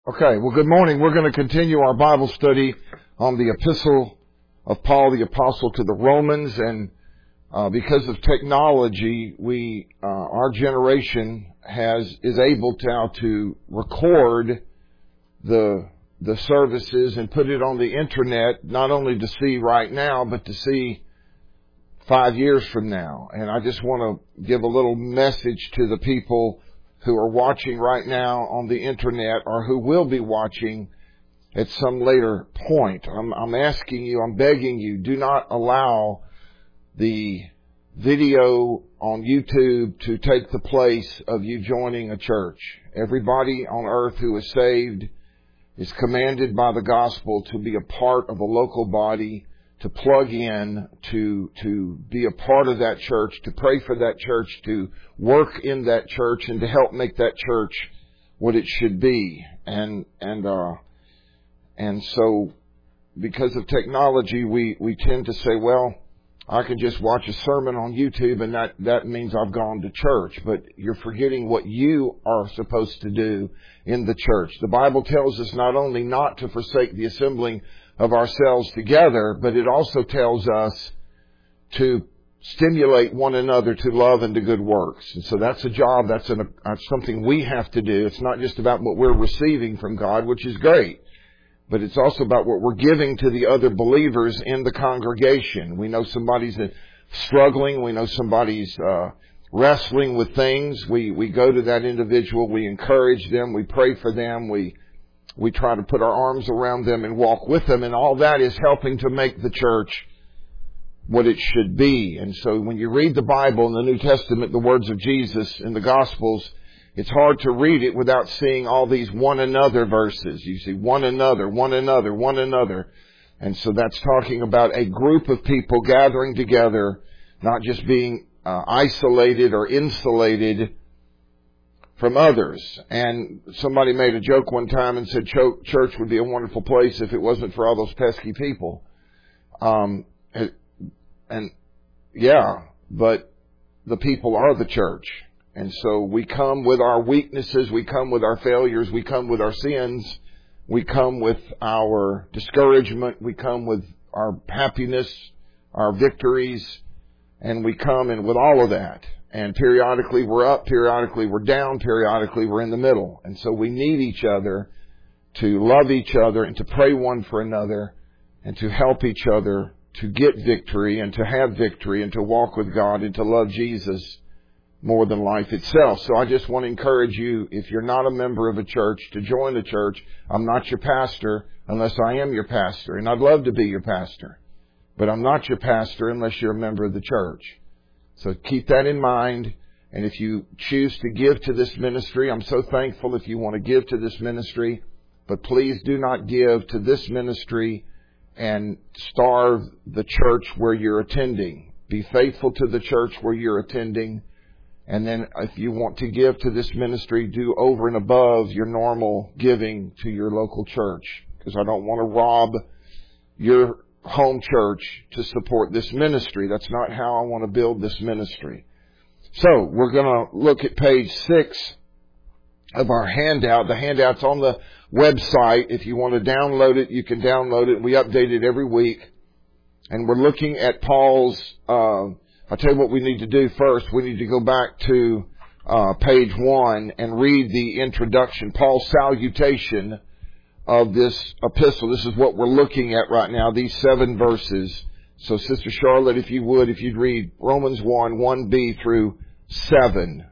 Okay, well, good morning. We're going to continue our Bible study on the epistle of Paul the Apostle to the Romans, and because of technology, our generation is able now to record the services and put it on the internet, not only to see right now, but to see 5 years from now. And I just want to give a little message to the people who are watching right now on the internet or who will be watching at some later point. I'm asking you, I'm begging you, do not allow the video on YouTube to take the place of you joining a church. Everybody on earth who is saved is commanded by the gospel to be a part of a local body, to plug in, to be a part of that church, to pray for that church, to work in that church, and to help make that church what it should be. And so because of technology, we tend to say, well, I can just watch a sermon on YouTube and that means I've gone to church. But you're forgetting what you are supposed to do in the church. The Bible tells us not only not to forsake the assembling of ourselves together, but it also tells us to stimulate one another to love and to good works. And so that's a job, that's something we have to do. It's not just about what we're receiving from God, which is great, but it's also about what we're giving to the other believers in the congregation. We know somebody's struggling, we know somebody's wrestling with things. We go to that individual, we encourage them, we pray for them, we try to put our arms around them and walk with them, and all that is helping to make the church what it should be. And so when you read the Bible in the New Testament, the words of Jesus in the Gospels, it's hard to read it without seeing all these one another verses. You see one another, one another, one another. And so that's talking about a group of people gathering together, not just being isolated or insulated from others. And somebody made a joke one time and said church would be a wonderful place if it wasn't for all those pesky people. And yeah, but the people are the church. And so we come with our weaknesses, we come with our failures, we come with our sins, we come with our discouragement, we come with our happiness, our victories, and we come in with all of that. And periodically we're up, periodically we're down, periodically we're in the middle. And so we need each other to love each other and to pray one for another and to help each other to get victory and to have victory and to walk with God and to love Jesus more than life itself. So I just want to encourage you, if you're not a member of a church, to join the church. I'm not your pastor unless I am your pastor, and I'd love to be your pastor. But I'm not your pastor unless you're a member of the church. So keep that in mind. And if you choose to give to this ministry, I'm so thankful if you want to give to this ministry. But please do not give to this ministry and starve the church where you're attending. Be faithful to the church where you're attending. And then if you want to give to this ministry, do over and above your normal giving to your local church. Because I don't want to rob your home church to support this ministry. That's not how I want to build this ministry. So we're going to look at page 6 of our handout. The handout's on the website. If you want to download it, you can download it. We update it every week. And we're looking at Paul's, I'll tell you what we need to do first. We need to go back to page 1 and read the introduction, Paul's salutation of this epistle. This is what we're looking at right now, these 7 verses. So Sister Charlotte, if you'd read Romans 1:1b through 7,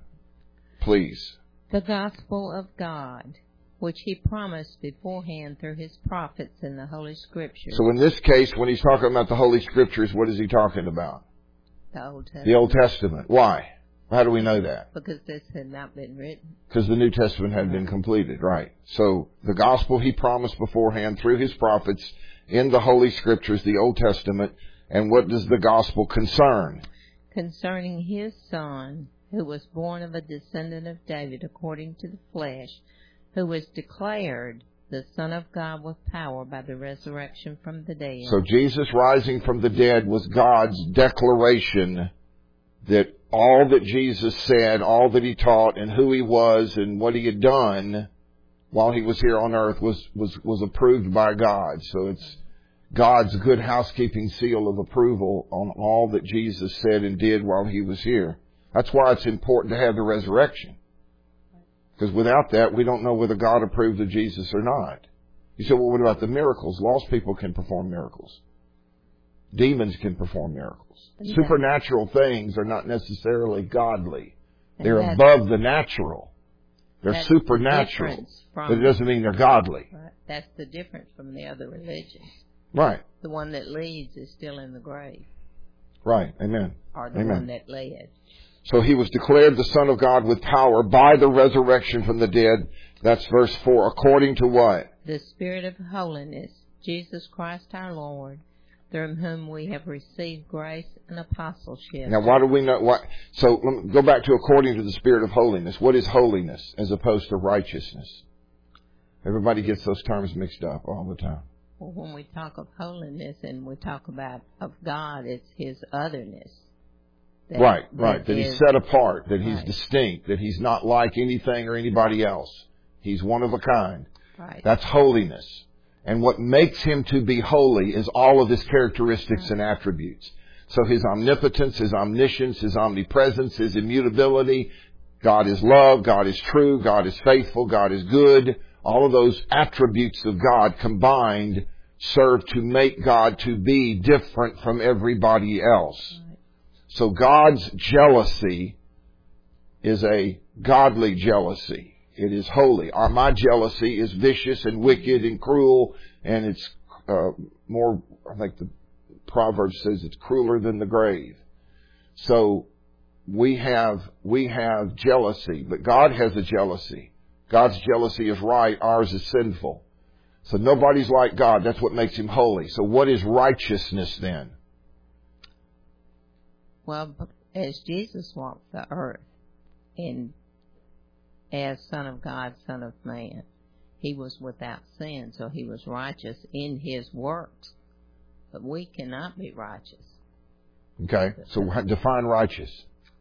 please. The gospel of God, which he promised beforehand through his prophets in the Holy Scriptures. So in this case, when he's talking about the Holy Scriptures, what is he talking about? The Old Testament. The Old Testament. Why? How do we know that? Because this had not been written. Because the New Testament had been completed, right. So the gospel he promised beforehand through his prophets in the Holy Scriptures, the Old Testament. And what does the gospel concern? Concerning his Son, who was born of a descendant of David according to the flesh, who was declared the Son of God with power by the resurrection from the dead. So Jesus rising from the dead was God's declaration that all that Jesus said, all that he taught, and who he was and what he had done while he was here on earth was approved by God. So it's God's good housekeeping seal of approval on all that Jesus said and did while he was here. That's why it's important to have the resurrection. Because without that, we don't know whether God approved of Jesus or not. You say, well, what about the miracles? Lost people can perform miracles. Demons can perform miracles. Yeah. Supernatural things are not necessarily godly. They're above the natural. They're supernatural. But it doesn't mean they're godly. Right. That's the difference from the other religions. Right. The one that leads is still in the grave. Right. Amen. Or the one that led. So he was declared the Son of God with power by the resurrection from the dead. That's verse 4. According to what? The Spirit of holiness, Jesus Christ our Lord, through whom we have received grace and apostleship. Now, why do we know what? So let me go back to according to the Spirit of holiness. What is holiness as opposed to righteousness? Everybody gets those terms mixed up all the time. Well, when we talk of holiness and we talk about of God, it's His otherness. Right. That He's set apart, that He's distinct, that He's not like anything or anybody else. He's one of a kind. Right. That's holiness. And what makes Him to be holy is all of His characteristics and attributes. So His omnipotence, His omniscience, His omnipresence, His immutability. God is love, God is true, God is faithful, God is good. All of those attributes of God combined serve to make God to be different from everybody else. Right. So God's jealousy is a godly jealousy. It is holy. My jealousy is vicious and wicked and cruel, and it's more, I think the Proverbs says it's crueler than the grave. So we have jealousy, but God has a jealousy. God's jealousy is right, ours is sinful. So nobody's like God. That's what makes Him holy. So what is righteousness then? Well, as Jesus walked the earth, and as Son of God, Son of Man, He was without sin, so He was righteous in His works. But we cannot be righteous. Okay, so define righteous.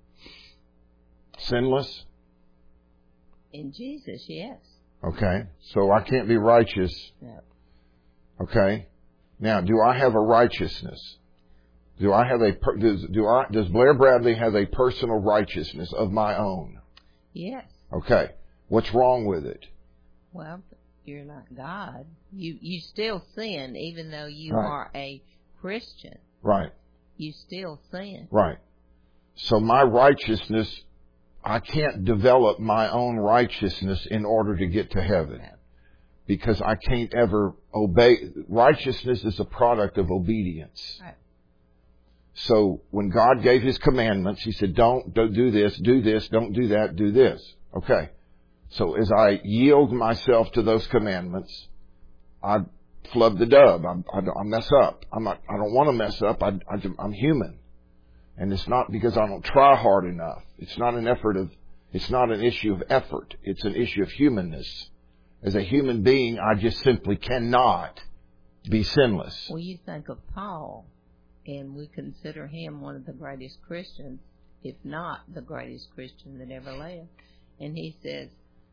Sinless? In Jesus, yes. Okay, so I can't be righteous. No. Okay, now do I have a righteousness? Does Blair Bradley have a personal righteousness of my own? Yes. Okay, what's wrong with it? Well, you're not God. You still sin, even though you are a Christian. Right. You still sin. Right. So my righteousness, I can't develop my own righteousness in order to get to heaven. No. Because I can't ever obey. Righteousness is a product of obedience. Right. So when God gave His commandments, He said, don't do this, don't do that, do this. Okay. So as I yield myself to those commandments, I flub the dub. I mess up. I don't want to mess up. I'm human. And it's not because I don't try hard enough. It's not an issue of effort. It's an issue of humanness. As a human being, I just simply cannot be sinless. Well, you think of Paul, and we consider him one of the greatest Christians, if not the greatest Christian that ever lived. And he says,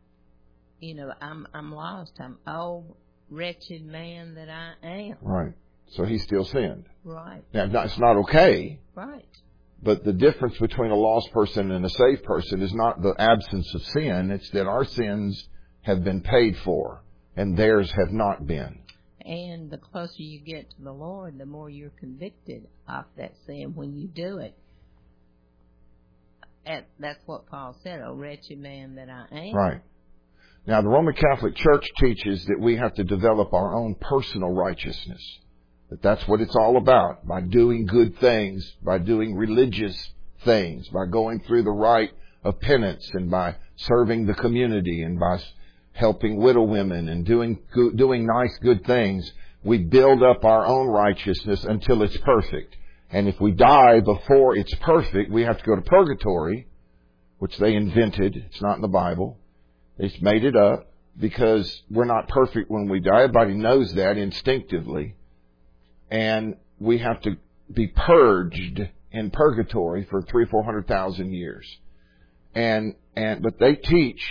I'm lost. I'm wretched man that I am. Right. So he still sinned. Right. Now, it's not okay. Right. But the difference between a lost person and a saved person is not the absence of sin. It's that our sins have been paid for and theirs have not been. And the closer you get to the Lord, the more you're convicted of that sin when you do it. That's what Paul said, "O wretched man that I am." Right. Now, the Roman Catholic Church teaches that we have to develop our own personal righteousness. That's what it's all about. By doing good things, by doing religious things, by going through the rite of penance, and by serving the community, and by helping widow women, and doing nice, good things, we build up our own righteousness until it's perfect. And if we die before it's perfect, we have to go to purgatory, which they invented. It's not in the Bible. They just made it up because we're not perfect when we die. Everybody knows that instinctively. And we have to be purged in purgatory for 300,000 or 400,000 years. But they teach,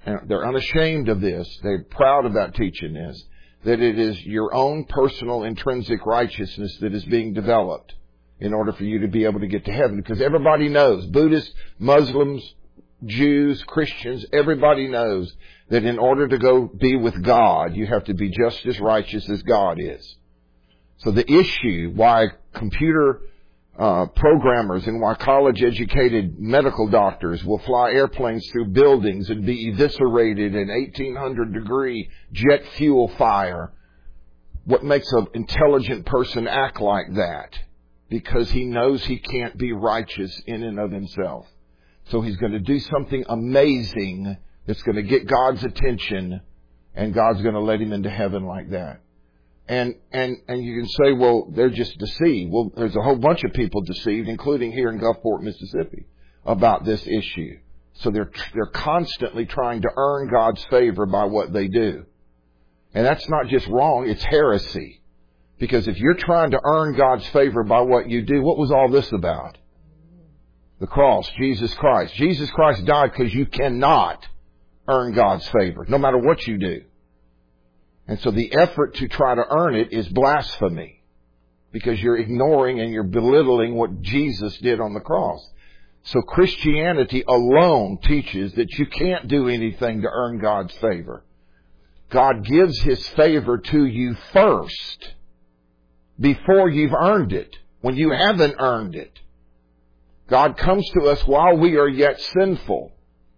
they're unashamed of this, they're proud about teaching this, that it is your own personal intrinsic righteousness that is being developed in order for you to be able to get to heaven. Because everybody knows, Buddhists, Muslims, Jews, Christians, everybody knows that in order to go be with God, you have to be just as righteous as God is. So the issue why computer programmers and why college-educated medical doctors will fly airplanes through buildings and be eviscerated in 1800-degree jet fuel fire, what makes an intelligent person act like that? Because he knows he can't be righteous in and of himself. So he's going to do something amazing that's going to get God's attention, and God's going to let him into heaven like that. And you can say, well, they're just deceived. Well, there's a whole bunch of people deceived, including here in Gulfport, Mississippi, about this issue. So they're constantly trying to earn God's favor by what they do. And that's not just wrong, it's heresy. Because if you're trying to earn God's favor by what you do, what was all this about? The cross, Jesus Christ. Jesus Christ died because you cannot earn God's favor, no matter what you do. And so the effort to try to earn it is blasphemy, because you're ignoring and you're belittling what Jesus did on the cross. So Christianity alone teaches that you can't do anything to earn God's favor. God gives His favor to you first, before you've earned it, when you haven't earned it. God comes to us while we are yet sinful.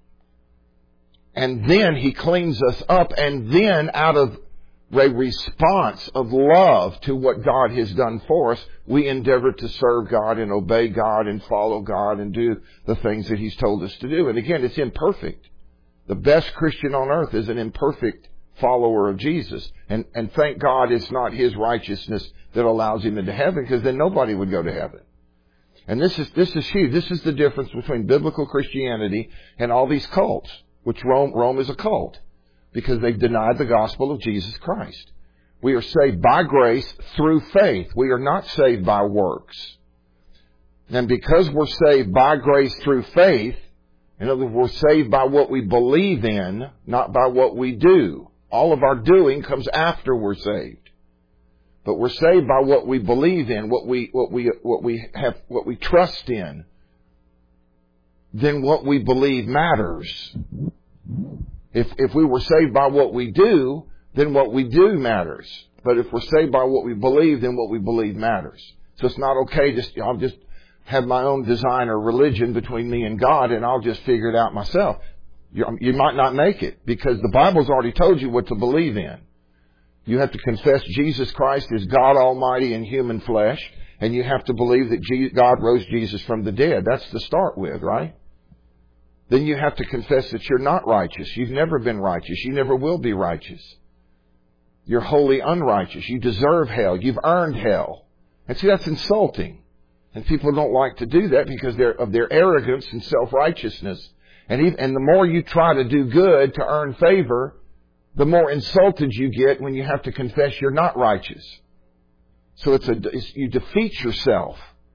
And then He cleans us up, and then out of a response of love to what God has done for us, we endeavor to serve God and obey God and follow God and do the things that He's told us to do. And again, it's imperfect. The best Christian on earth is an imperfect follower of Jesus. And thank God it's not his righteousness that allows him into heaven, because then nobody would go to heaven. And this is huge. This is the difference between biblical Christianity and all these cults, which Rome is a cult, because they've denied the gospel of Jesus Christ. We are saved by grace through faith. We are not saved by works. And because we're saved by grace through faith, in other words, we're saved by what we believe in, not by what we do. All of our doing comes after we're saved. But we're saved by what we believe in, what we trust in. Then what we believe matters. If we were saved by what we do, then what we do matters. But if we're saved by what we believe, then what we believe matters. So it's not okay I'll just have my own design or religion between me and God, and I'll just figure it out myself. You might not make it, because the Bible's already told you what to believe in. You have to confess Jesus Christ is God Almighty in human flesh, and you have to believe that God rose Jesus from the dead. That's to start with, right? Then you have to confess that you're not righteous. You've never been righteous. You never will be righteous. You're wholly unrighteous. You deserve hell. You've earned hell. And see, that's insulting. And people don't like to do that because of their arrogance and self-righteousness. And the more you try to do good to earn favor, the more insulted you get when you have to confess you're not righteous. So you defeat yourself.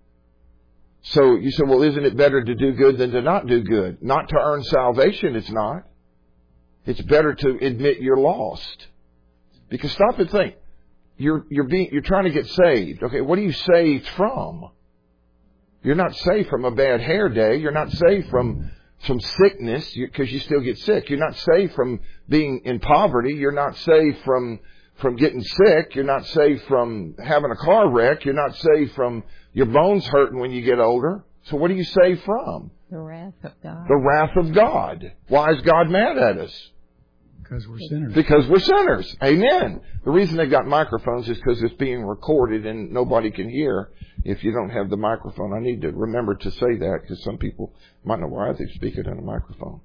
So you say, well, isn't it better to do good than to not do good? Not to earn salvation, it's not. It's better to admit you're lost. Because stop and think. You're trying to get saved. Okay, what are you saved from? You're not saved from a bad hair day. You're not saved from some sickness, because you still get sick. You're not saved from being in poverty. You're not saved from getting sick. You're not saved from having a car wreck. You're not saved from your bones hurting when you get older. So what are you saved from? The wrath of God. The wrath of God. Why is God mad at us? Because we're sinners. Because we're sinners. Amen. The reason they've got microphones is because it's being recorded and nobody can hear if you don't have the microphone. I need to remember to say that, because some people might know why they speak it on a microphone.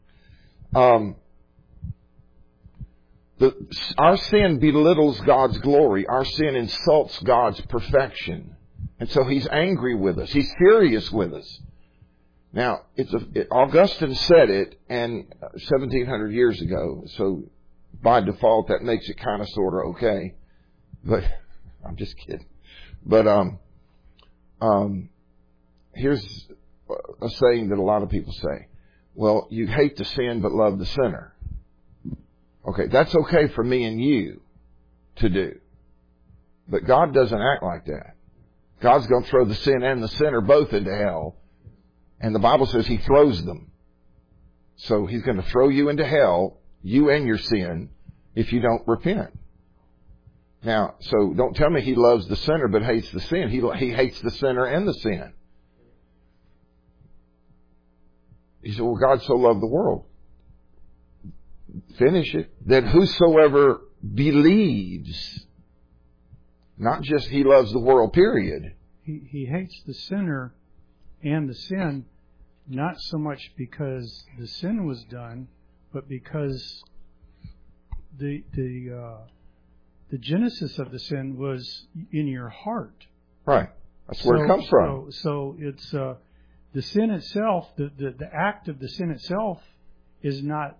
Our sin belittles God's glory. Our sin insults God's perfection. And so He's angry with us. He's furious with us. Now, Augustine said it, and 1,700 years ago, so by default that makes it kind of sort of okay. But I'm just kidding. But here's a saying that a lot of people say. Well, you hate the sin but love the sinner. Okay, that's okay for me and you to do. But God doesn't act like that. God's going to throw the sin and the sinner both into hell. And the Bible says He throws them. So He's going to throw you into hell, you and your sin, if you don't repent. Now, so don't tell me He loves the sinner but hates the sin. He hates the sinner and the sin. He said, well, God so loved the world. Finish it. That whosoever believes, not just He loves the world, period. He hates the sinner and the sin, not so much because the sin was done, but because the genesis of the sin was in your heart. Right. That's where it comes from. So it's the sin itself, the act of the sin itself is not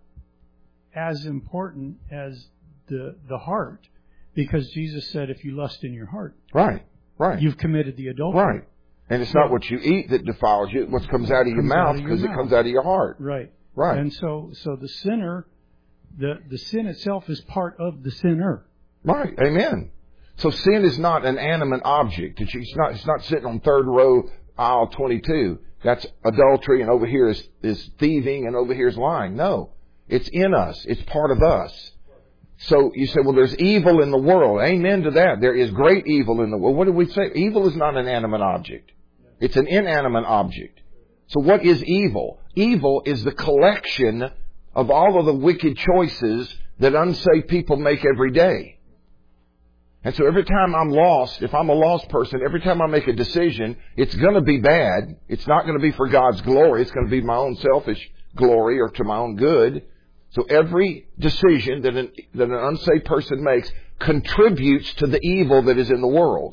as important as the heart, because Jesus said, if you lust in your heart, right, you've committed the adultery. Right. And it's not what you eat that defiles you, what comes out of your mouth, because it comes out of your heart. Right. Right. And so the sinner, the sin itself is part of the sinner. Right. Amen. So sin is not an animate object. It's not sitting on third row, aisle 22. That's adultery, and over here is thieving, and over here is lying. No. It's in us. It's part of us. So you say, well, there's evil in the world. Amen to that. There is great evil in the world. What do we say? Evil is not an animate object. It's an inanimate object. So what is evil? Evil is the collection of all of the wicked choices that unsaved people make every day. And so every time I'm lost, if I'm a lost person, every time I make a decision, it's going to be bad. It's not going to be for God's glory. It's going to be my own selfish glory or to my own good. So every decision that an unsaved person makes contributes to the evil that is in the world.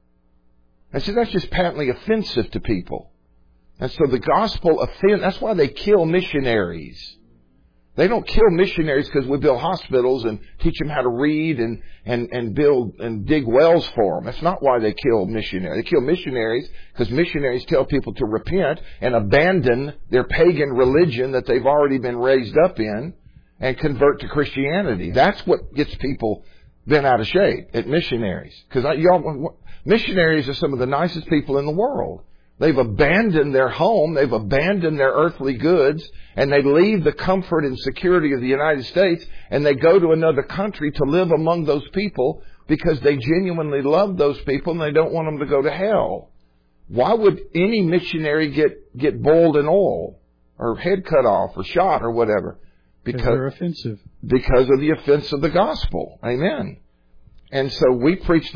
And so that's just patently offensive to people. And so the gospel offends. That's why they kill missionaries. They don't kill missionaries because we build hospitals and teach them how to read and build and dig wells for them. That's not why they kill missionaries. They kill missionaries because missionaries tell people to repent and abandon their pagan religion that they've already been raised up in and convert to Christianity. That's what gets people bent out of shape at missionaries. Because missionaries are some of the nicest people in the world. They've abandoned their home, they've abandoned their earthly goods, and they leave the comfort and security of the United States, and they go to another country to live among those people because they genuinely love those people and they don't want them to go to hell. Why would any missionary get boiled in oil or head cut off or shot or whatever? Because they're offensive. Because of the offense of the gospel. Amen. And so we preach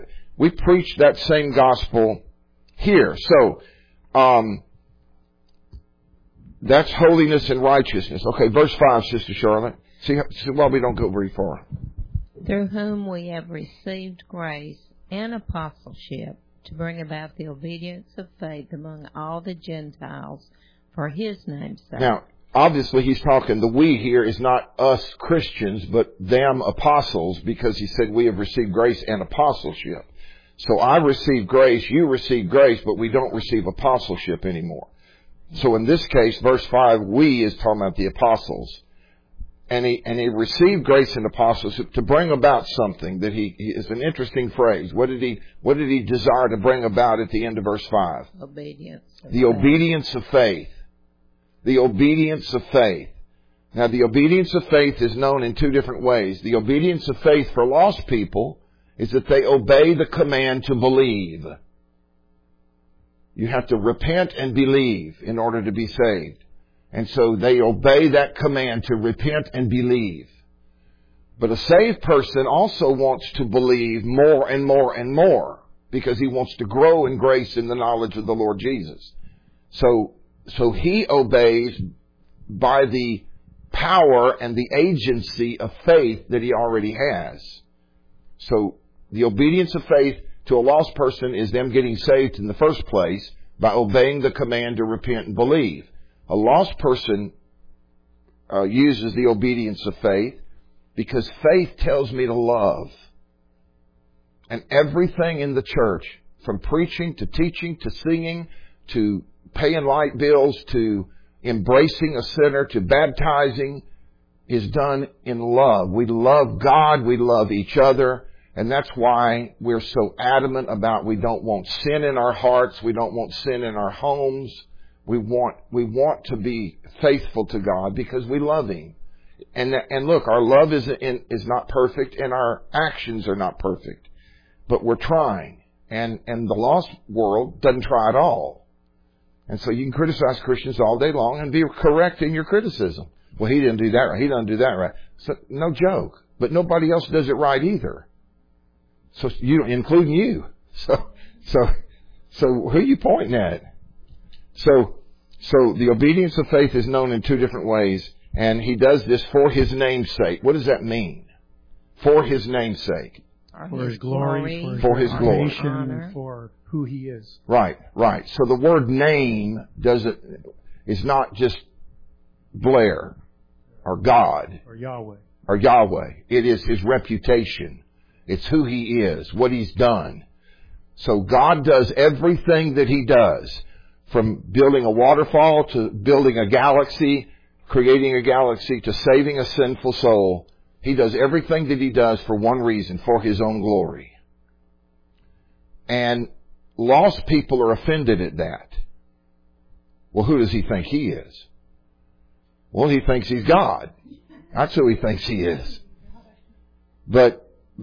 that same gospel here. So, that's holiness and righteousness. Okay, verse 5, Sister Charlotte. See why we don't go very far. Through whom we have received grace and apostleship to bring about the obedience of faith among all the Gentiles for His name's sake. Now, obviously he's talking, the we here is not us Christians, but them apostles, because he said we have received grace and apostleship. So I receive grace, you receive grace, but we don't receive apostleship anymore. So in this case, verse 5, we is talking about the apostles. And he received grace and apostleship to bring about something that he is an interesting phrase. What did he desire to bring about at the end of verse 5? Obedience. The obedience of faith. The obedience of faith. Now the obedience of faith is known in two different ways. The obedience of faith for lost people is that they obey the command to believe. You have to repent and believe in order to be saved. And so they obey that command to repent and believe. But a saved person also wants to believe more and more and more because he wants to grow in grace in the knowledge of the Lord Jesus. So he obeys by the power and the agency of faith that he already has. So the obedience of faith to a lost person is them getting saved in the first place by obeying the command to repent and believe. A lost person uses the obedience of faith because faith tells me to love. And everything in the church, from preaching to teaching to singing to paying light bills to embracing a sinner to baptizing, is done in love. We love God, we love each other, and that's why we're so adamant about we don't want sin in our hearts, we don't want sin in our homes. We want to be faithful to God because we love Him. And look, our love is not perfect and our actions are not perfect. But we're trying. And the lost world doesn't try at all. And so you can criticize Christians all day long and be correct in your criticism. Well, he didn't do that right. He doesn't do that right. So, no joke. But nobody else does it right either. So including you. So who are you pointing at? So the obedience of faith is known in two different ways. And He does this for His name's sake. What does that mean? For His name's sake. For His glory, for His glory, honor, for who He is. Right. So the word name is not just Blair or God or Yahweh. It is His reputation. It's who He is, what He's done. So God does everything that He does, from building a waterfall to building a galaxy, creating a galaxy, to saving a sinful soul. He does everything that He does for one reason, for His own glory. And lost people are offended at that. Well, who does He think He is? Well, He thinks He's God. That's who He thinks He is. But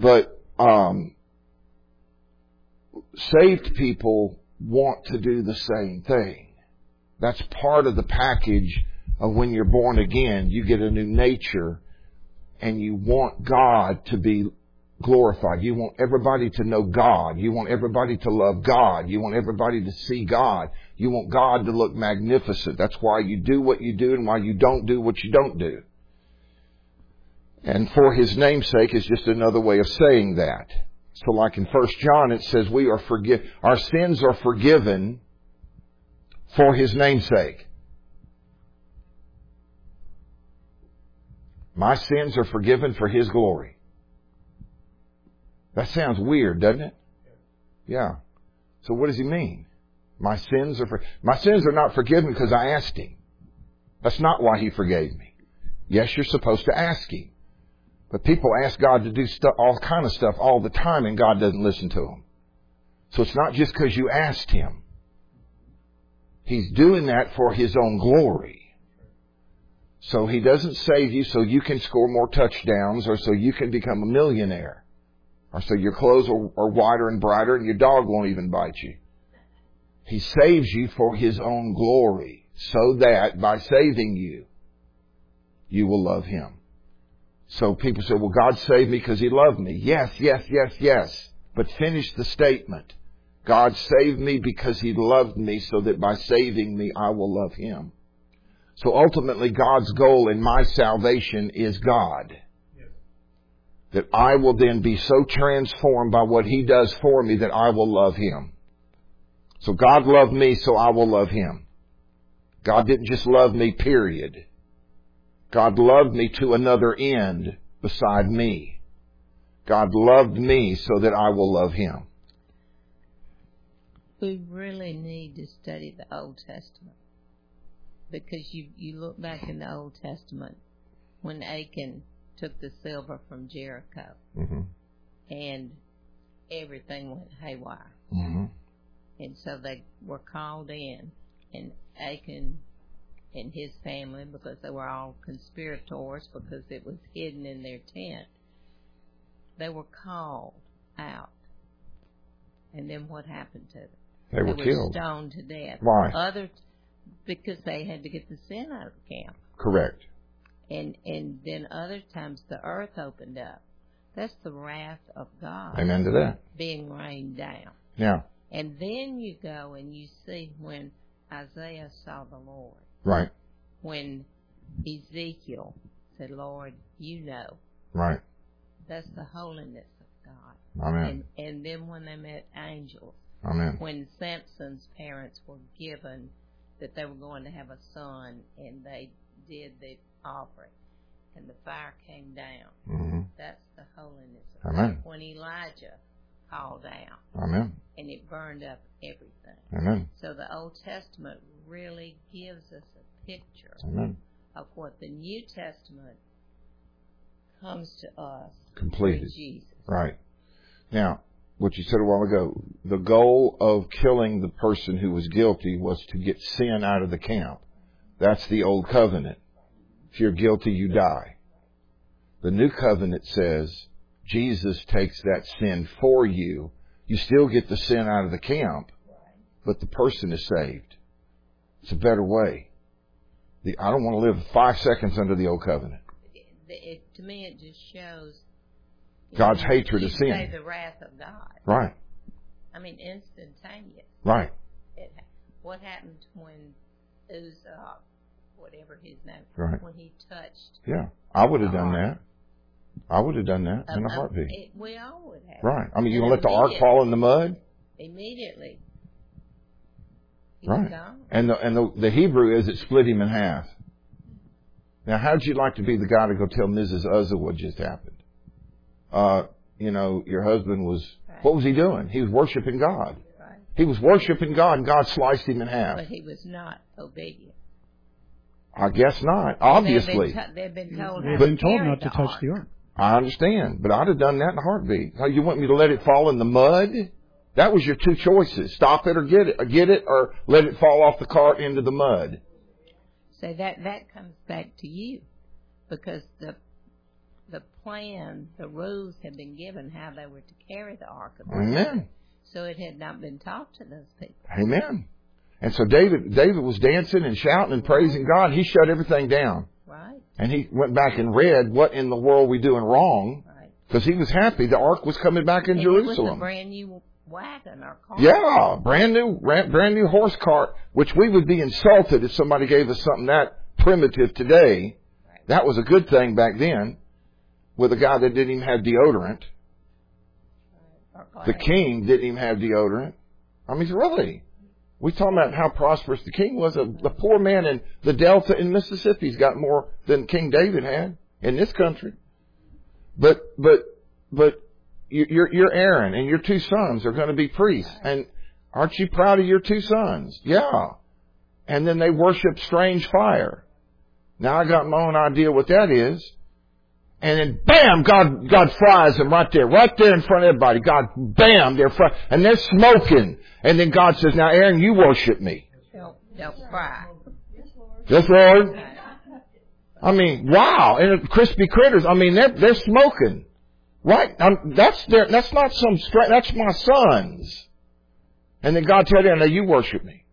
saved people want to do the same thing. That's part of the package of when you're born again. You get a new nature and you want God to be glorified. You want everybody to know God. You want everybody to love God. You want everybody to see God. You want God to look magnificent. That's why you do what you do and why you don't do what you don't do. And for His name's sake is just another way of saying that. So like in 1 John it says our sins are forgiven for His name's sake. My sins are forgiven for His glory. That sounds weird, doesn't it? Yeah. So what does He mean? My sins are not forgiven because I asked Him. That's not why He forgave me. Yes, you're supposed to ask Him. But people ask God to do all kind of stuff all the time and God doesn't listen to them. So it's not just because you asked Him. He's doing that for His own glory. So He doesn't save you so you can score more touchdowns or so you can become a millionaire. Or so your clothes are whiter and brighter and your dog won't even bite you. He saves you for His own glory so that by saving you, you will love Him. So people say, well, God saved me because He loved me. Yes. But finish the statement. God saved me because He loved me so that by saving me, I will love Him. So ultimately, God's goal in my salvation is God. Yes. That I will then be so transformed by what He does for me that I will love Him. So God loved me, so I will love Him. God didn't just love me, period. God loved me to another end beside me. God loved me so that I will love Him. We really need to study the Old Testament. Because you look back in the Old Testament when Achan took the silver from Jericho. Mm-hmm. And everything went haywire. Mm-hmm. And so they were called in. And Achan and his family, because they were all conspirators, because it was hidden in their tent, they were called out. And then what happened to them? They were killed. Stoned to death. Why? Because they had to get the sin out of the camp. Correct. And then other times the earth opened up. That's the wrath of God. Amen to that. Being rained down. Yeah. And then you go and you see when Isaiah saw the Lord. Right. When Ezekiel said, Lord, you know. Right. That's the holiness of God. Amen. And then when they met angels. Amen. When Samson's parents were given that they were going to have a son, and they did the offering, and the fire came down. Mm-hmm. That's the holiness of God. When Elijah called down. Amen. And it burned up everything. Amen. So the Old Testament really gives us a picture Amen. of what the New Testament comes to us completed. through Jesus. Right. Now, what you said a while ago, the goal of killing the person who was guilty was to get sin out of the camp. That's the old covenant. If you're guilty, you die. The new covenant says Jesus takes that sin for you. You still get the sin out of the camp, but the person is saved. It's a better way. I don't want to live 5 seconds under the old covenant. To me, it just shows God's hatred of sin. Say the wrath of God. Right. I mean, instantaneous. Right. What happened when Uzzah, whatever his name, right. when he touched? Yeah, I would have done that. I would have done that in a heartbeat. We all would have. Right. I mean, you gonna let the ark fall in the mud? Immediately. Right. And the Hebrew is it split him in half. Now, how'd you like to be the guy to go tell Mrs. Uzzah what just happened? Your husband was, right. What was he doing? He was worshiping God. Right. He was worshiping God, and God sliced him in half. But he was not obedient. I guess not, obviously. They've been told not to touch the ark. I understand, but I'd have done that in a heartbeat. How, you want me to let it fall in the mud? That was your two choices. Stop it or get it, or let it fall off the cart into the mud. So that comes back to you, because the plan, the rules had been given how they were to carry the ark of God. Amen. So it had not been taught to those people. Amen. And so David was dancing and shouting and praising God. He shut everything down. Right. And he went back and read what in the world we doing wrong. Right. Because he was happy the ark was coming back in Jerusalem. It was a brand new wagon or car. Yeah, brand new horse cart, which we would be insulted if somebody gave us something that primitive today. Right. That was a good thing back then, with a guy that didn't even have deodorant. Right. The king didn't even have deodorant. I mean, really. We talking about how prosperous the king was. The poor man in the Delta in Mississippi's got more than King David had in this country. But you're Aaron, and your two sons are going to be priests. And aren't you proud of your two sons? Yeah. And then they worship strange fire. Now I got my own idea what that is. And then bam, God fries them right there in front of everybody. God, bam, they're fried. And they're smoking. And then God says, now Aaron, you worship me. They'll fry. Yes, Lord. I mean, wow. And crispy critters, I mean, they're smoking. Right? That's not some straight, that's my sons. And then God tells them, now you worship me.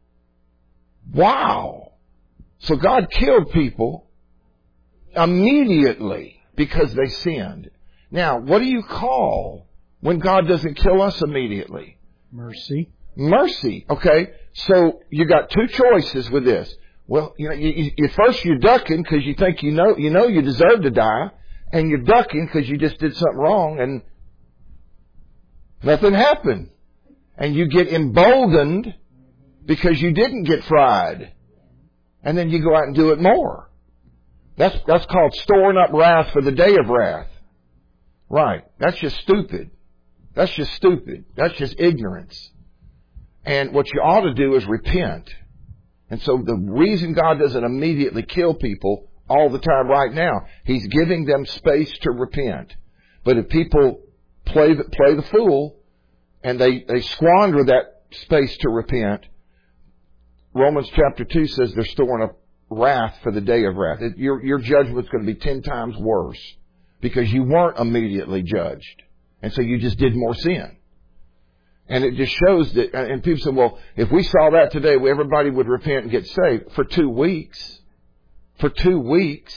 Wow. So God killed people immediately because they sinned. Now, what do you call when God doesn't kill us immediately? Mercy. Mercy. Okay. So you got two choices with this. Well, first you're ducking because you think you know you deserve to die, and you're ducking because you just did something wrong and nothing happened. And you get emboldened because you didn't get fried. And then you go out and do it more. That's called storing up wrath for the day of wrath. Right. That's just stupid. That's just ignorance. And what you ought to do is repent. And so the reason God doesn't immediately kill people all the time right now, He's giving them space to repent. But if people play the fool and they squander that space to repent, Romans chapter 2 says they're storing up wrath for the day of wrath. Your judgment's going to be 10 times worse because you weren't immediately judged. And so you just did more sin. And it just shows that, and people say, well, if we saw that today, everybody would repent and get saved. For 2 weeks. For 2 weeks.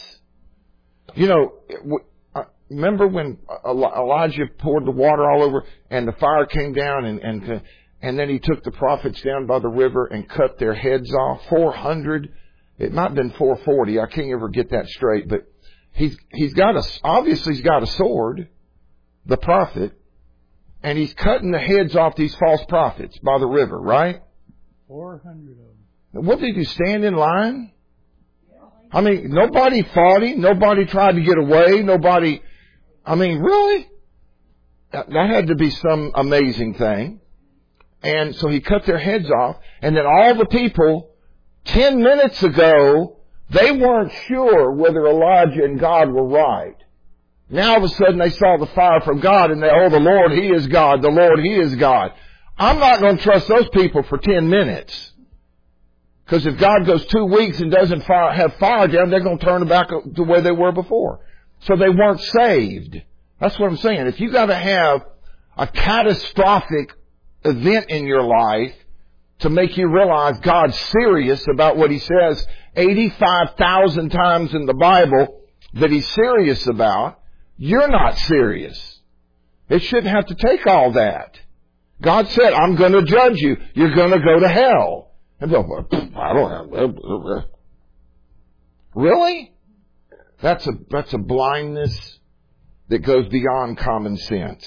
Remember when Elijah poured the water all over and the fire came down and then he took the prophets down by the river and cut their heads off? 400. It might have been 440. I can't ever get that straight, but he's got a sword, the prophet, and he's cutting the heads off these false prophets by the river, right? 400 of them. What did he stand in line? I mean, nobody fought him. Nobody tried to get away. Really? That had to be some amazing thing. And so he cut their heads off, and then all the people 10 minutes ago, they weren't sure whether Elijah and God were right. Now all of a sudden they saw the fire from God and the Lord, He is God. The Lord, He is God. I'm not going to trust those people for 10 minutes. Because if God goes 2 weeks and doesn't have fire down, they're going to turn back to where they were before. So they weren't saved. That's what I'm saying. If you got to have a catastrophic event in your life to make you realize God's serious about what He says 85,000 times in the Bible that He's serious about, you're not serious. It shouldn't have to take all that. God said, I'm going to judge you. You're going to go to hell. And they'll go, I don't have... Really? That's a blindness that goes beyond common sense.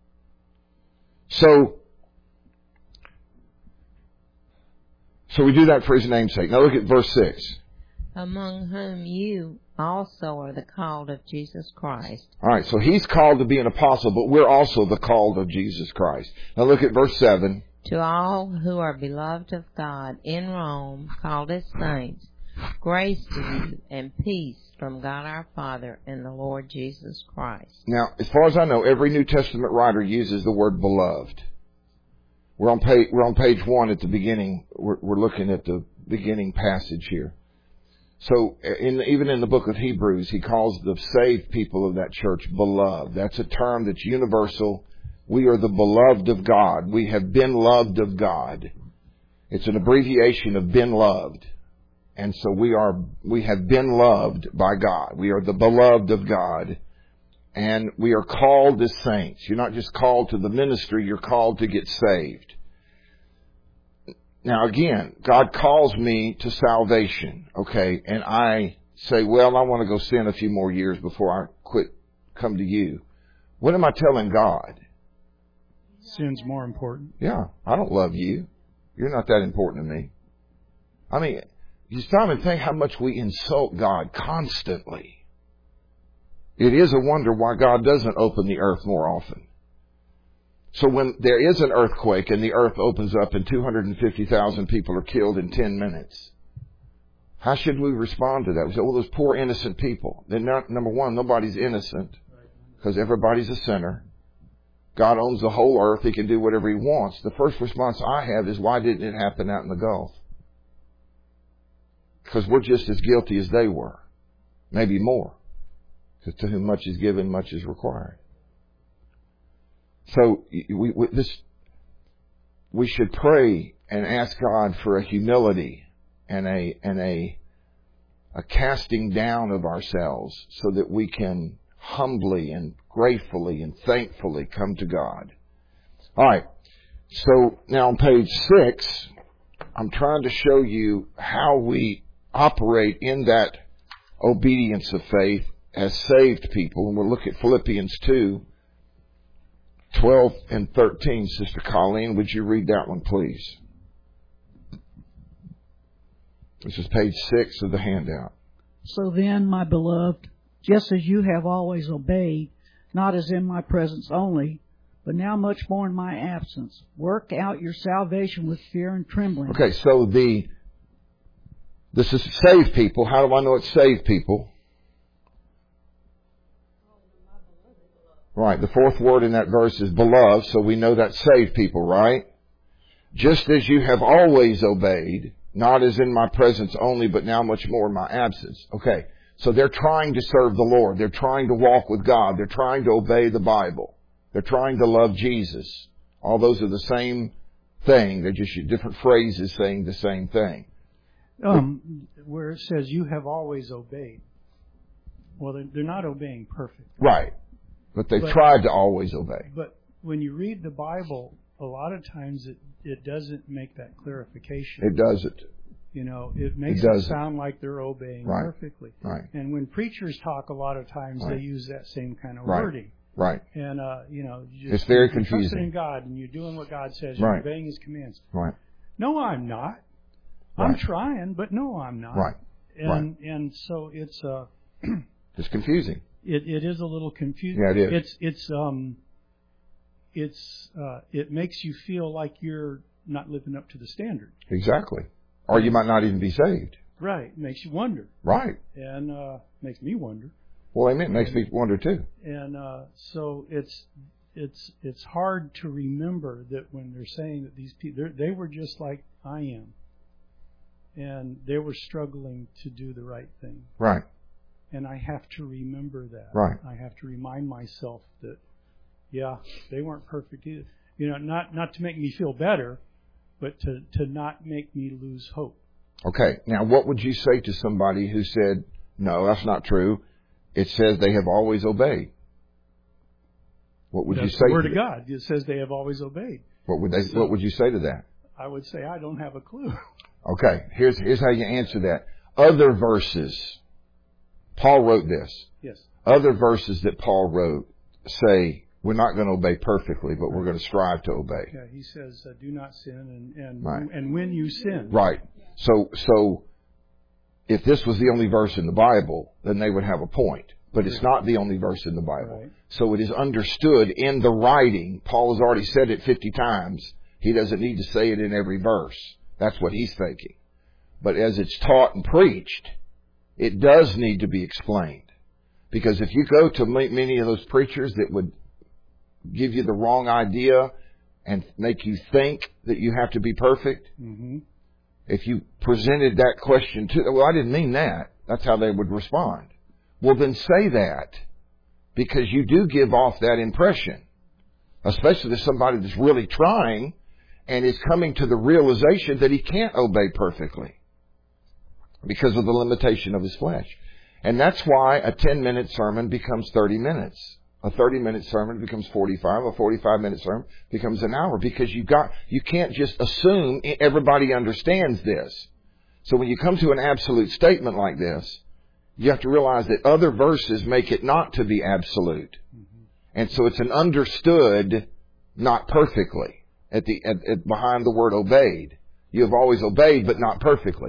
So we do that for His name's sake. Now look at verse 6. Among whom you also are the called of Jesus Christ. All right, so He's called to be an apostle, but we're also the called of Jesus Christ. Now look at verse 7. To all who are beloved of God in Rome, called as saints, grace to you and peace from God our Father and the Lord Jesus Christ. Now, as far as I know, every New Testament writer uses the word beloved. We're on page 1 at the beginning. We're looking at the beginning passage here. So even in the book of Hebrews, he calls the saved people of that church beloved. That's a term that's universal. We are the beloved of God. We have been loved of God. It's an abbreviation of been loved. And so we have been loved by God. We are the beloved of God. And we are called as saints. You're not just called to the ministry, you're called to get saved. Now again, God calls me to salvation, okay? And I say, well, I want to go sin a few more years before I come to you. What am I telling God? Sin's more important. Yeah, I don't love you. You're not that important to me. I mean, you stop and think how much we insult God constantly. It is a wonder why God doesn't open the earth more often. So when there is an earthquake and the earth opens up and 250,000 people are killed in 10 minutes, how should we respond to that? We say, well, those poor innocent people. Then number one, nobody's innocent because everybody's a sinner. God owns the whole earth. He can do whatever He wants. The first response I have is, why didn't it happen out in the Gulf? Because we're just as guilty as they were. Maybe more. Because to whom much is given, much is required. So we should pray and ask God for a humility and a casting down of ourselves so that we can humbly and gratefully and thankfully come to God. All right. So now on page 6, I'm trying to show you how we operate in that obedience of faith as saved people. And we'll look at Philippians 2:12 and 13. Sister Colleen, would you read that one, please? This is page 6 of the handout. So then, my beloved, just as you have always obeyed, not as in my presence only, but now much more in my absence, work out your salvation with fear and trembling. Okay, so this is saved people. How do I know it's saved people? Right, the fourth word in that verse is beloved, so we know that's saved people, right? Just as you have always obeyed, not as in my presence only, but now much more in my absence. Okay, so they're trying to serve the Lord. They're trying to walk with God. They're trying to obey the Bible. They're trying to love Jesus. All those are the same thing. They're just different phrases saying the same thing. Where it says you have always obeyed. Well, they're not obeying perfect. Right. But they've tried to always obey. But when you read the Bible, a lot of times it doesn't make that clarification. It doesn't. You know, it makes it sound like they're obeying perfectly. Right. And when preachers talk, a lot of times they use that same kind of wording. Right. And, it's very confusing. You're trusting in God and you're doing what God says. You're obeying His commands. Right. No, I'm not. I'm trying, but no, I'm not. Right. And so it's it's confusing. It is a little confusing. Yeah, it is. It makes you feel like you're not living up to the standard. Exactly. Or you might not even be saved. Right. Makes you wonder. Right. And makes me wonder. Well, amen. It makes me wonder too. And so it's hard to remember that when they're saying that these people, they were just like I am. And they were struggling to do the right thing. Right. And I have to remember that. Right. I have to remind myself that, yeah, they weren't perfect either. You know, not to make me feel better, but to not make me lose hope. Okay. Now, what would you say to somebody who said, no, that's not true. It says they have always obeyed. What would you say? The Word of God. It says they have always obeyed. What would you say to that? I would say I don't have a clue. Okay. Here's how you answer that. Other verses. Paul wrote this. Yes. Other verses that Paul wrote say we're not going to obey perfectly, but we're going to strive to obey. Yeah, he says, do not sin, Right. and when you sin. Right. So if this was the only verse in the Bible, then they would have a point. But it's not the only verse in the Bible. Right. So it is understood in the writing. Paul has already said it 50 times. He doesn't need to say it in every verse. That's what he's thinking. But as it's taught and preached, it does need to be explained. Because if you go to many of those preachers that would give you the wrong idea and make you think that you have to be perfect, mm-hmm. if you presented that question to them, well, I didn't mean that. That's how they would respond. Well, then say that, because you do give off that impression, especially to somebody that's really trying and is coming to the realization that he can't obey perfectly because of the limitation of his flesh. And that's why a 10-minute sermon becomes 30 minutes. A 30-minute sermon becomes 45. A 45-minute sermon becomes an hour, because you can't just assume everybody understands this. So when you come to an absolute statement like this, you have to realize that other verses make it not to be absolute. Mm-hmm. And so it's an understood, not perfectly, behind the word obeyed. You have always obeyed, but not perfectly.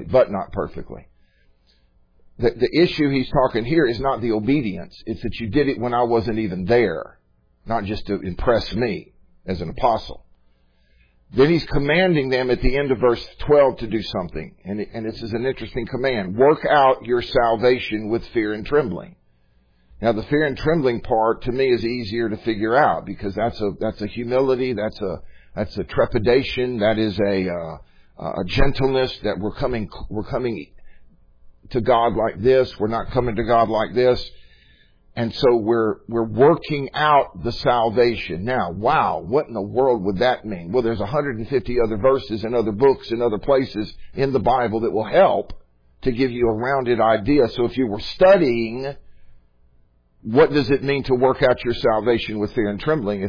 The issue he's talking here is not the obedience. It's that you did it when I wasn't even there, not just to impress me as an apostle. Then he's commanding them at the end of verse 12 to do something. And this is an interesting command. Work out your salvation with fear and trembling. Now, the fear and trembling part to me is easier to figure out, because that's a humility, that's a trepidation, that is a gentleness, that we're coming to God like this. We're not coming to God like this. And so we're working out the salvation. Now, wow, what in the world would that mean? Well, there's 150 other verses in other books and other places in the Bible that will help to give you a rounded idea. So if you were studying, what does it mean to work out your salvation with fear and trembling?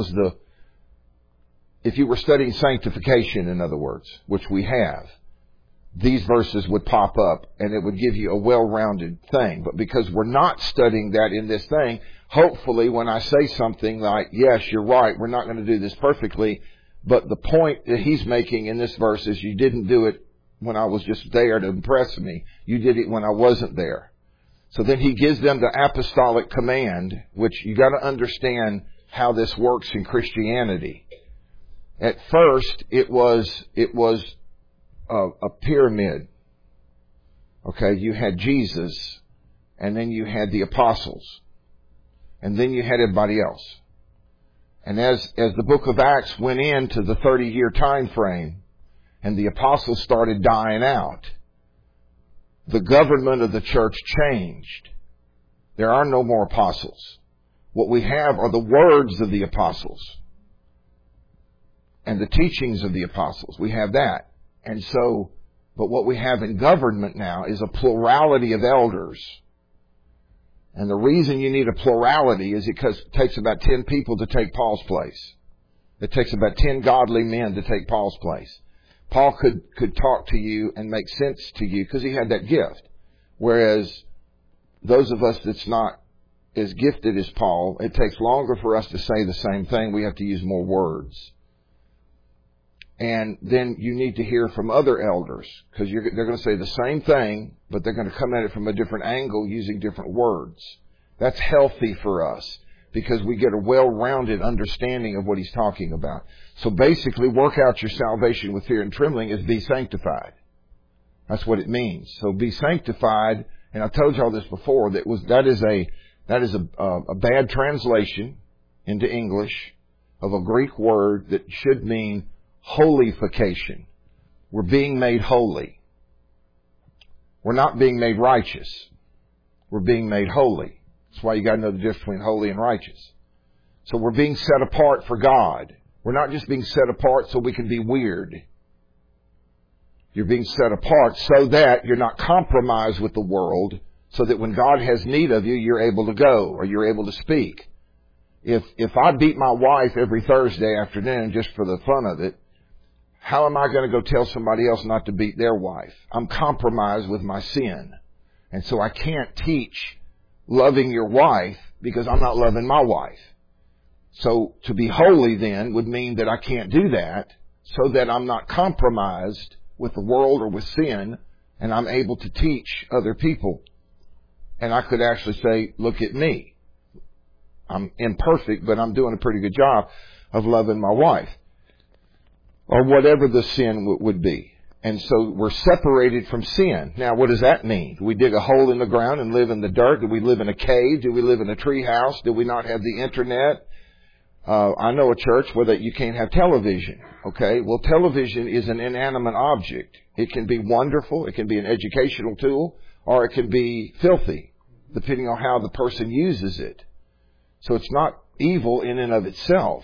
If you were studying sanctification, in other words, which we have, these verses would pop up and it would give you a well-rounded thing. But because we're not studying that in this thing, hopefully when I say something like, yes, you're right, we're not going to do this perfectly, but the point that he's making in this verse is you didn't do it when I was just there to impress me. You did it when I wasn't there. So then he gives them the apostolic command, which you got to understand how this works in Christianity. At first, it was a pyramid. Okay, you had Jesus, and then you had the apostles, and then you had everybody else. And as the book of Acts went into the 30-year time frame, and the apostles started dying out, the government of the church changed. There are no more apostles. What we have are the words of the apostles and the teachings of the apostles. We have that. And so, but what we have in government now is a plurality of elders. And the reason you need a plurality is because it takes about 10 people to take Paul's place. It takes about 10 godly men to take Paul's place. Paul could talk to you and make sense to you because he had that gift. Whereas those of us that's not as gifted as Paul, it takes longer for us to say the same thing. We have to use more words. And then you need to hear from other elders, because they're going to say the same thing, but they're going to come at it from a different angle using different words. That's healthy for us, because we get a well-rounded understanding of what he's talking about. So basically, work out your salvation with fear and trembling is be sanctified. That's what it means. So be sanctified, and I told y'all this before, that is That is a bad translation into English of a Greek word that should mean holification. We're being made holy. We're not being made righteous. We're being made holy. That's why you got to know the difference between holy and righteous. So we're being set apart for God. We're not just being set apart so we can be weird. You're being set apart so that you're not compromised with the world, so that when God has need of you, you're able to go or you're able to speak. If I beat my wife every Thursday afternoon just for the fun of it, how am I going to go tell somebody else not to beat their wife? I'm compromised with my sin. And so I can't teach loving your wife because I'm not loving my wife. So to be holy then would mean that I can't do that so that I'm not compromised with the world or with sin, and I'm able to teach other people. And I could actually say, look at me. I'm imperfect, but I'm doing a pretty good job of loving my wife. Or whatever the sin would be. And so we're separated from sin. Now, what does that mean? Do we dig a hole in the ground and live in the dirt? Do we live in a cave? Do we live in a tree house? Do we not have the internet? I know a church where you can't have television. Okay? Well, television is an inanimate object. It can be wonderful. It can be an educational tool. Or it can be filthy, depending on how the person uses it. So it's not evil in and of itself.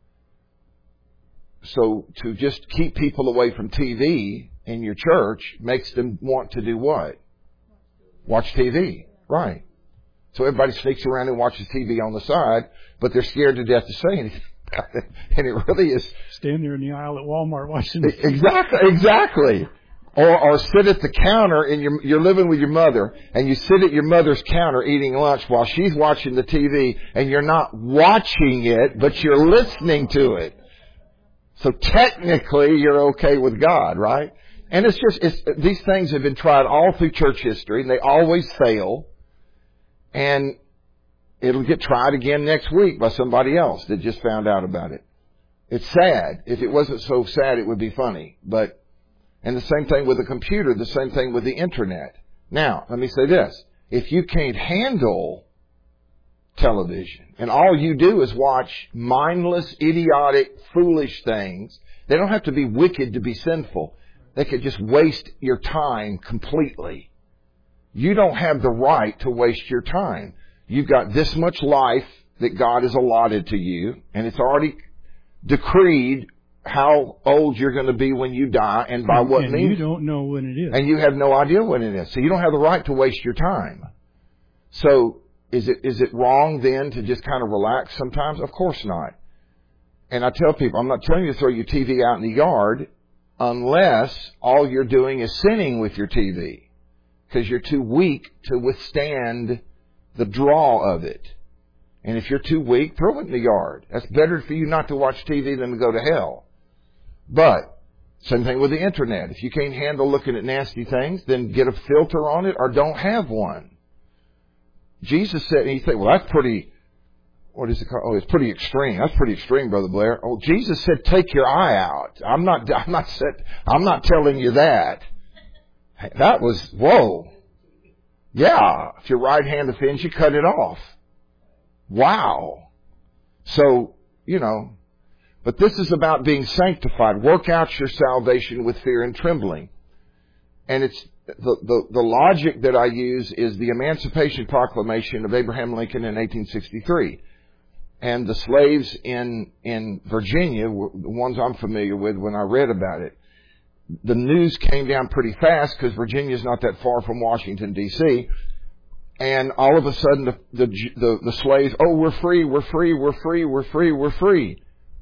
So to just keep people away from TV in your church makes them want to do what? Watch TV. Right. So everybody sneaks around and watches TV on the side, but they're scared to death to say anything about it. And it really is... Stand there in the aisle at Walmart watching TV. Exactly. Or sit at the counter and you're living with your mother and you sit at your mother's counter eating lunch while she's watching the TV and you're not watching it, but you're listening to it. So technically you're okay with God, right? And these things have been tried all through church history and they always fail. And it'll get tried again next week by somebody else that just found out about it. It's sad. If it wasn't so sad, it would be funny. And the same thing with the computer, the same thing with the internet. Now, let me say this. If you can't handle television and all you do is watch mindless, idiotic, foolish things, they don't have to be wicked to be sinful. They could just waste your time completely. You don't have the right to waste your time. You've got this much life that God has allotted to you, and it's already decreed how old you're going to be when you die and by what means. And you don't know when it is. And you have no idea when it is. So you don't have the right to waste your time. So is it wrong then to just kind of relax sometimes? Of course not. And I tell people, I'm not telling you to throw your TV out in the yard unless all you're doing is sinning with your TV. Because you're too weak to withstand the draw of it. And if you're too weak, throw it in the yard. That's better for you not to watch TV than to go to hell. But, same thing with the internet. If you can't handle looking at nasty things, then get a filter on it or don't have one. Jesus said, and you think, well, that's pretty, what is it called? Oh, it's pretty extreme. That's pretty extreme, Brother Blair. Oh, Jesus said, take your eye out. I'm not telling you that. That was, whoa. Yeah. If your right hand offends you, cut it off. Wow. So, but this is about being sanctified. Work out your salvation with fear and trembling. And it's the logic that I use is the Emancipation Proclamation of Abraham Lincoln in 1863. And the slaves in Virginia, the ones I'm familiar with when I read about it, the news came down pretty fast because Virginia's not that far from Washington, D.C., and all of a sudden the slaves, oh, we're free, we're free, we're free, we're free, we're free.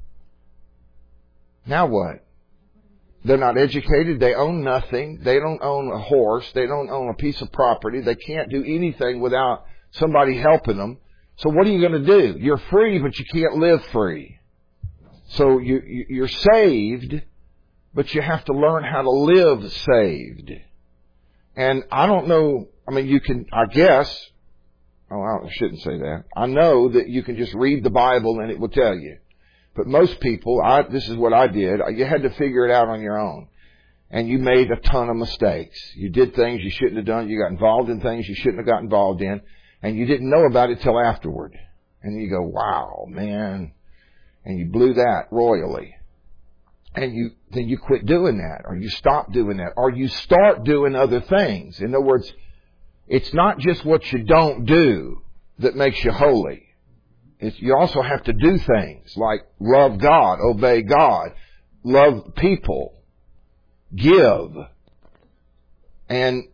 Now what? They're not educated. They own nothing. They don't own a horse. They don't own a piece of property. They can't do anything without somebody helping them. So what are you going to do? You're free, but you can't live free. So you're saved, but you have to learn how to live saved. And I don't know, you can, I guess, I shouldn't say that. I know that you can just read the Bible and it will tell you. But most people, this is what I did, you had to figure it out on your own. And you made a ton of mistakes. You did things you shouldn't have done. You got involved in things you shouldn't have got involved in. and you didn't know about it till afterward. And you go, wow, man. And you blew that royally. And then you quit doing that, or you stop doing that, or you start doing other things. In other words, it's not just what you don't do that makes you holy. You also have to do things like love God, obey God, love people, give. And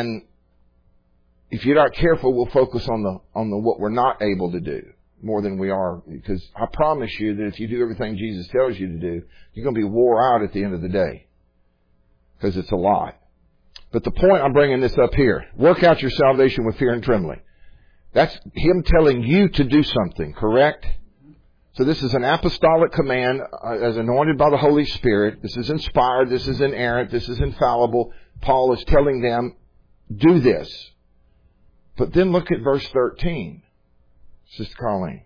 if you're not careful, we'll focus on the what we're not able to do more than we are. Because I promise you that if you do everything Jesus tells you to do, you're going to be wore out at the end of the day. Because it's a lot. But the point, I'm bringing this up here. Work out your salvation with fear and trembling. That's Him telling you to do something, correct? So this is an apostolic command as anointed by the Holy Spirit. This is inspired. This is inerrant. This is infallible. Paul is telling them, do this. But then look at verse 13. Sister Colleen.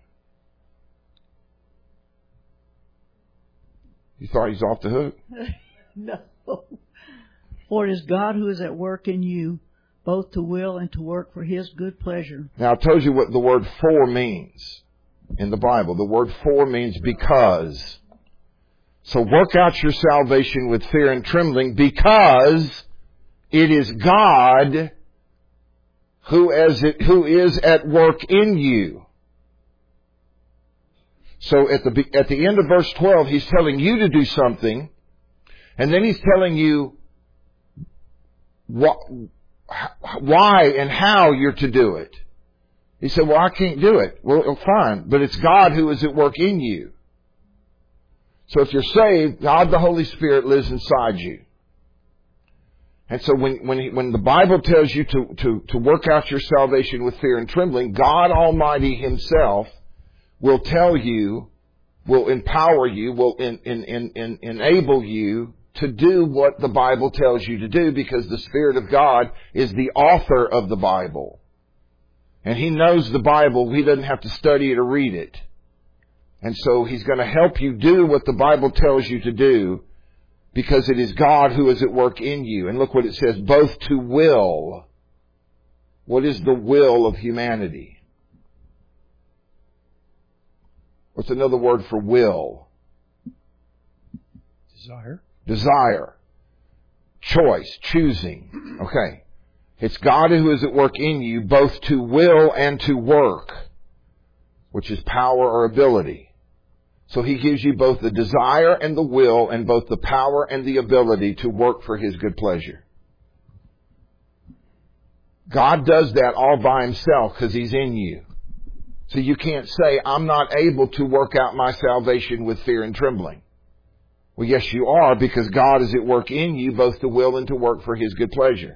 You thought he's off the hook? No. For it is God who is at work in you, both to will and to work for His good pleasure. Now I told you what the word for means in the Bible. The word for means because. So work out your salvation with fear and trembling, because it is God who is at work in you. So at the end of verse 12, He's telling you to do something, and then He's telling you why and how you're to do it. He said, well, I can't do it. Well, fine, but it's God who is at work in you. So if you're saved, God the Holy Spirit lives inside you. And so when the Bible tells you to work out your salvation with fear and trembling, God Almighty Himself will tell you, will empower you, will enable you to do what the Bible tells you to do, because the Spirit of God is the author of the Bible. And He knows the Bible. He doesn't have to study it or read it. And so He's going to help you do what the Bible tells you to do, because it is God who is at work in you. And look what it says, both to will. What is the will of humanity? What's another word for will? Desire. Desire. Choice. Choosing. Okay. It's God who is at work in you, both to will and to work, which is power or ability. So He gives you both the desire and the will, and both the power and the ability to work for His good pleasure. God does that all by Himself because He's in you. So you can't say, I'm not able to work out my salvation with fear and trembling. Well, yes, you are, because God is at work in you, both to will and to work for His good pleasure.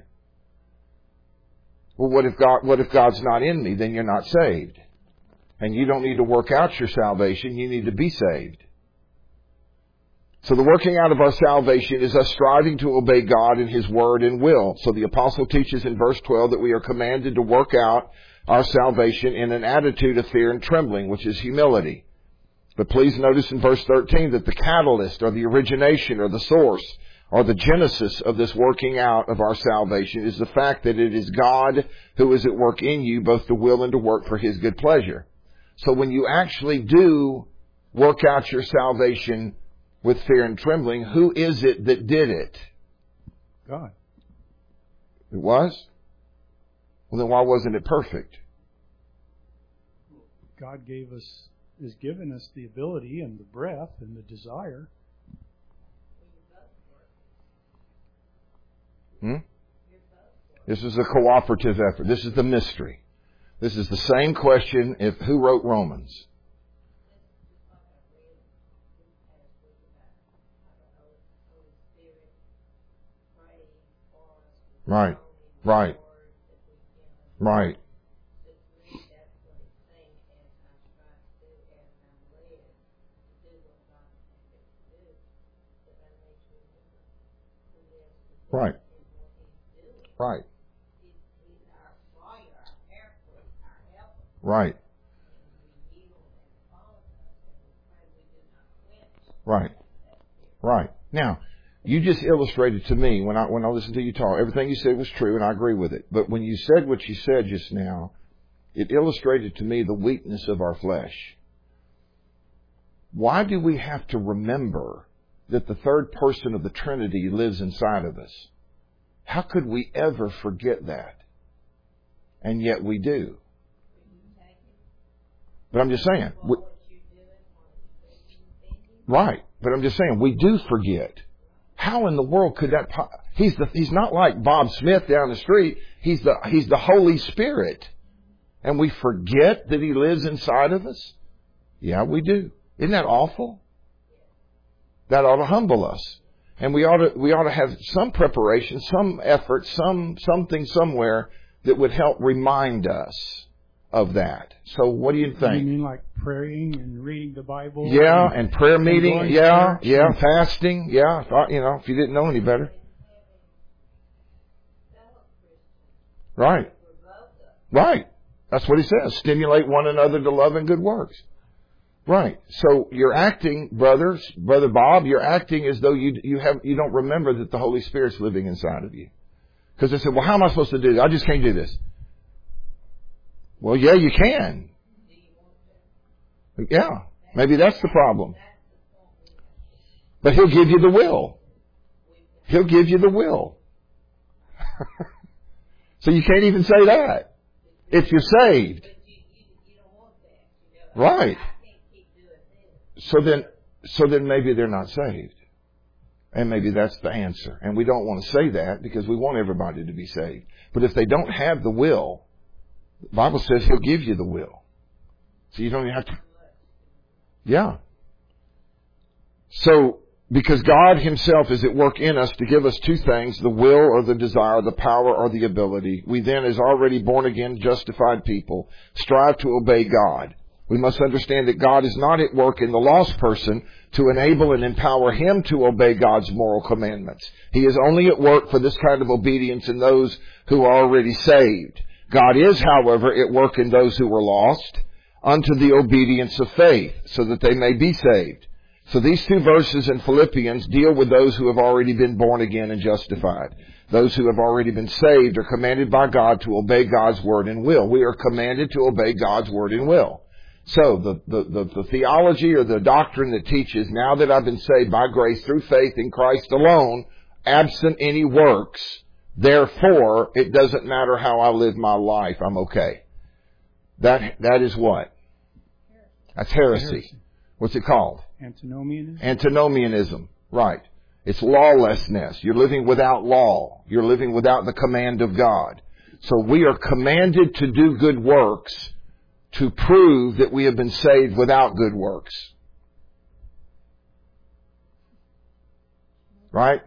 Well, what if God's not in me? Then you're not saved. And you don't need to work out your salvation. You need to be saved. So the working out of our salvation is us striving to obey God in His word and will. So the apostle teaches in verse 12 that we are commanded to work out our salvation in an attitude of fear and trembling, which is humility. But please notice in verse 13 that the catalyst, or the origination, or the source, or the genesis of this working out of our salvation is the fact that it is God who is at work in you, both to will and to work for His good pleasure. So when you actually do work out your salvation with fear and trembling, who is it that did it? God. It was? Well, then why wasn't it perfect? God has given us the ability and the breath and the desire. This is a cooperative effort. This is the mystery. This is the same question if who wrote Romans? Right. Right. Right. Right. Right. Right. Right. Right. Now, you just illustrated to me when I listened to you talk, everything you said was true and I agree with it. But when you said what you said just now, it illustrated to me the weakness of our flesh. Why do we have to remember that the third person of the Trinity lives inside of us? How could we ever forget that? And yet we do. But I'm just saying. Right. But I'm just saying, we do forget. How in the world could that... He's not like Bob Smith down the street. He's the Holy Spirit. And we forget that He lives inside of us? Yeah, we do. Isn't that awful? That ought to humble us. And we ought to have some preparation, some effort, something somewhere that would help remind us of that. So what do you think? You mean like praying and reading the Bible? Yeah, and prayer meeting. Yeah, fasting. Yeah, if you didn't know any better. Right. That's what he says. Stimulate one another to love and good works. Right. So you're acting, Brother Bob, you're acting as though you don't remember that the Holy Spirit's living inside of you. Because they said, well, how am I supposed to do this? I just can't do this. Well, yeah, you can. Yeah. Maybe that's the problem. But He'll give you the will. He'll give you the will. So you can't even say that if you're saved. Right. So then maybe they're not saved. And maybe that's the answer. And we don't want to say that because we want everybody to be saved. But if they don't have the will, the Bible says He'll give you the will. So you don't even have to... Yeah. So, because God Himself is at work in us to give us two things, the will or the desire, the power or the ability, we then, as already born again, justified people, strive to obey God. We must understand that God is not at work in the lost person to enable and empower him to obey God's moral commandments. He is only at work for this kind of obedience in those who are already saved. God is, however, at work in those who were lost unto the obedience of faith, so that they may be saved. So these two verses in Philippians deal with those who have already been born again and justified. Those who have already been saved are commanded by God to obey God's word and will. We are commanded to obey God's word and will. So the theology or the doctrine that teaches, now that I've been saved by grace through faith in Christ alone, absent any works, therefore it doesn't matter how I live my life, I'm okay. That is what? That's heresy. What's it called? Antinomianism. Antinomianism. Right. It's lawlessness. You're living without law. You're living without the command of God. So we are commanded to do good works to prove that we have been saved without good works. Right?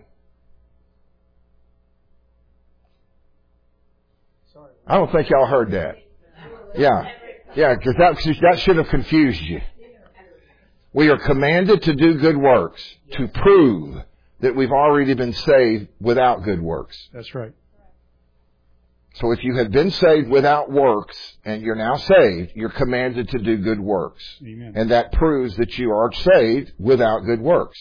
I don't think y'all heard that. Yeah, because that should have confused you. We are commanded to do good works to prove that we've already been saved without good works. That's right. So if you have been saved without works and you're now saved, you're commanded to do good works. Amen. And that proves that you are saved without good works.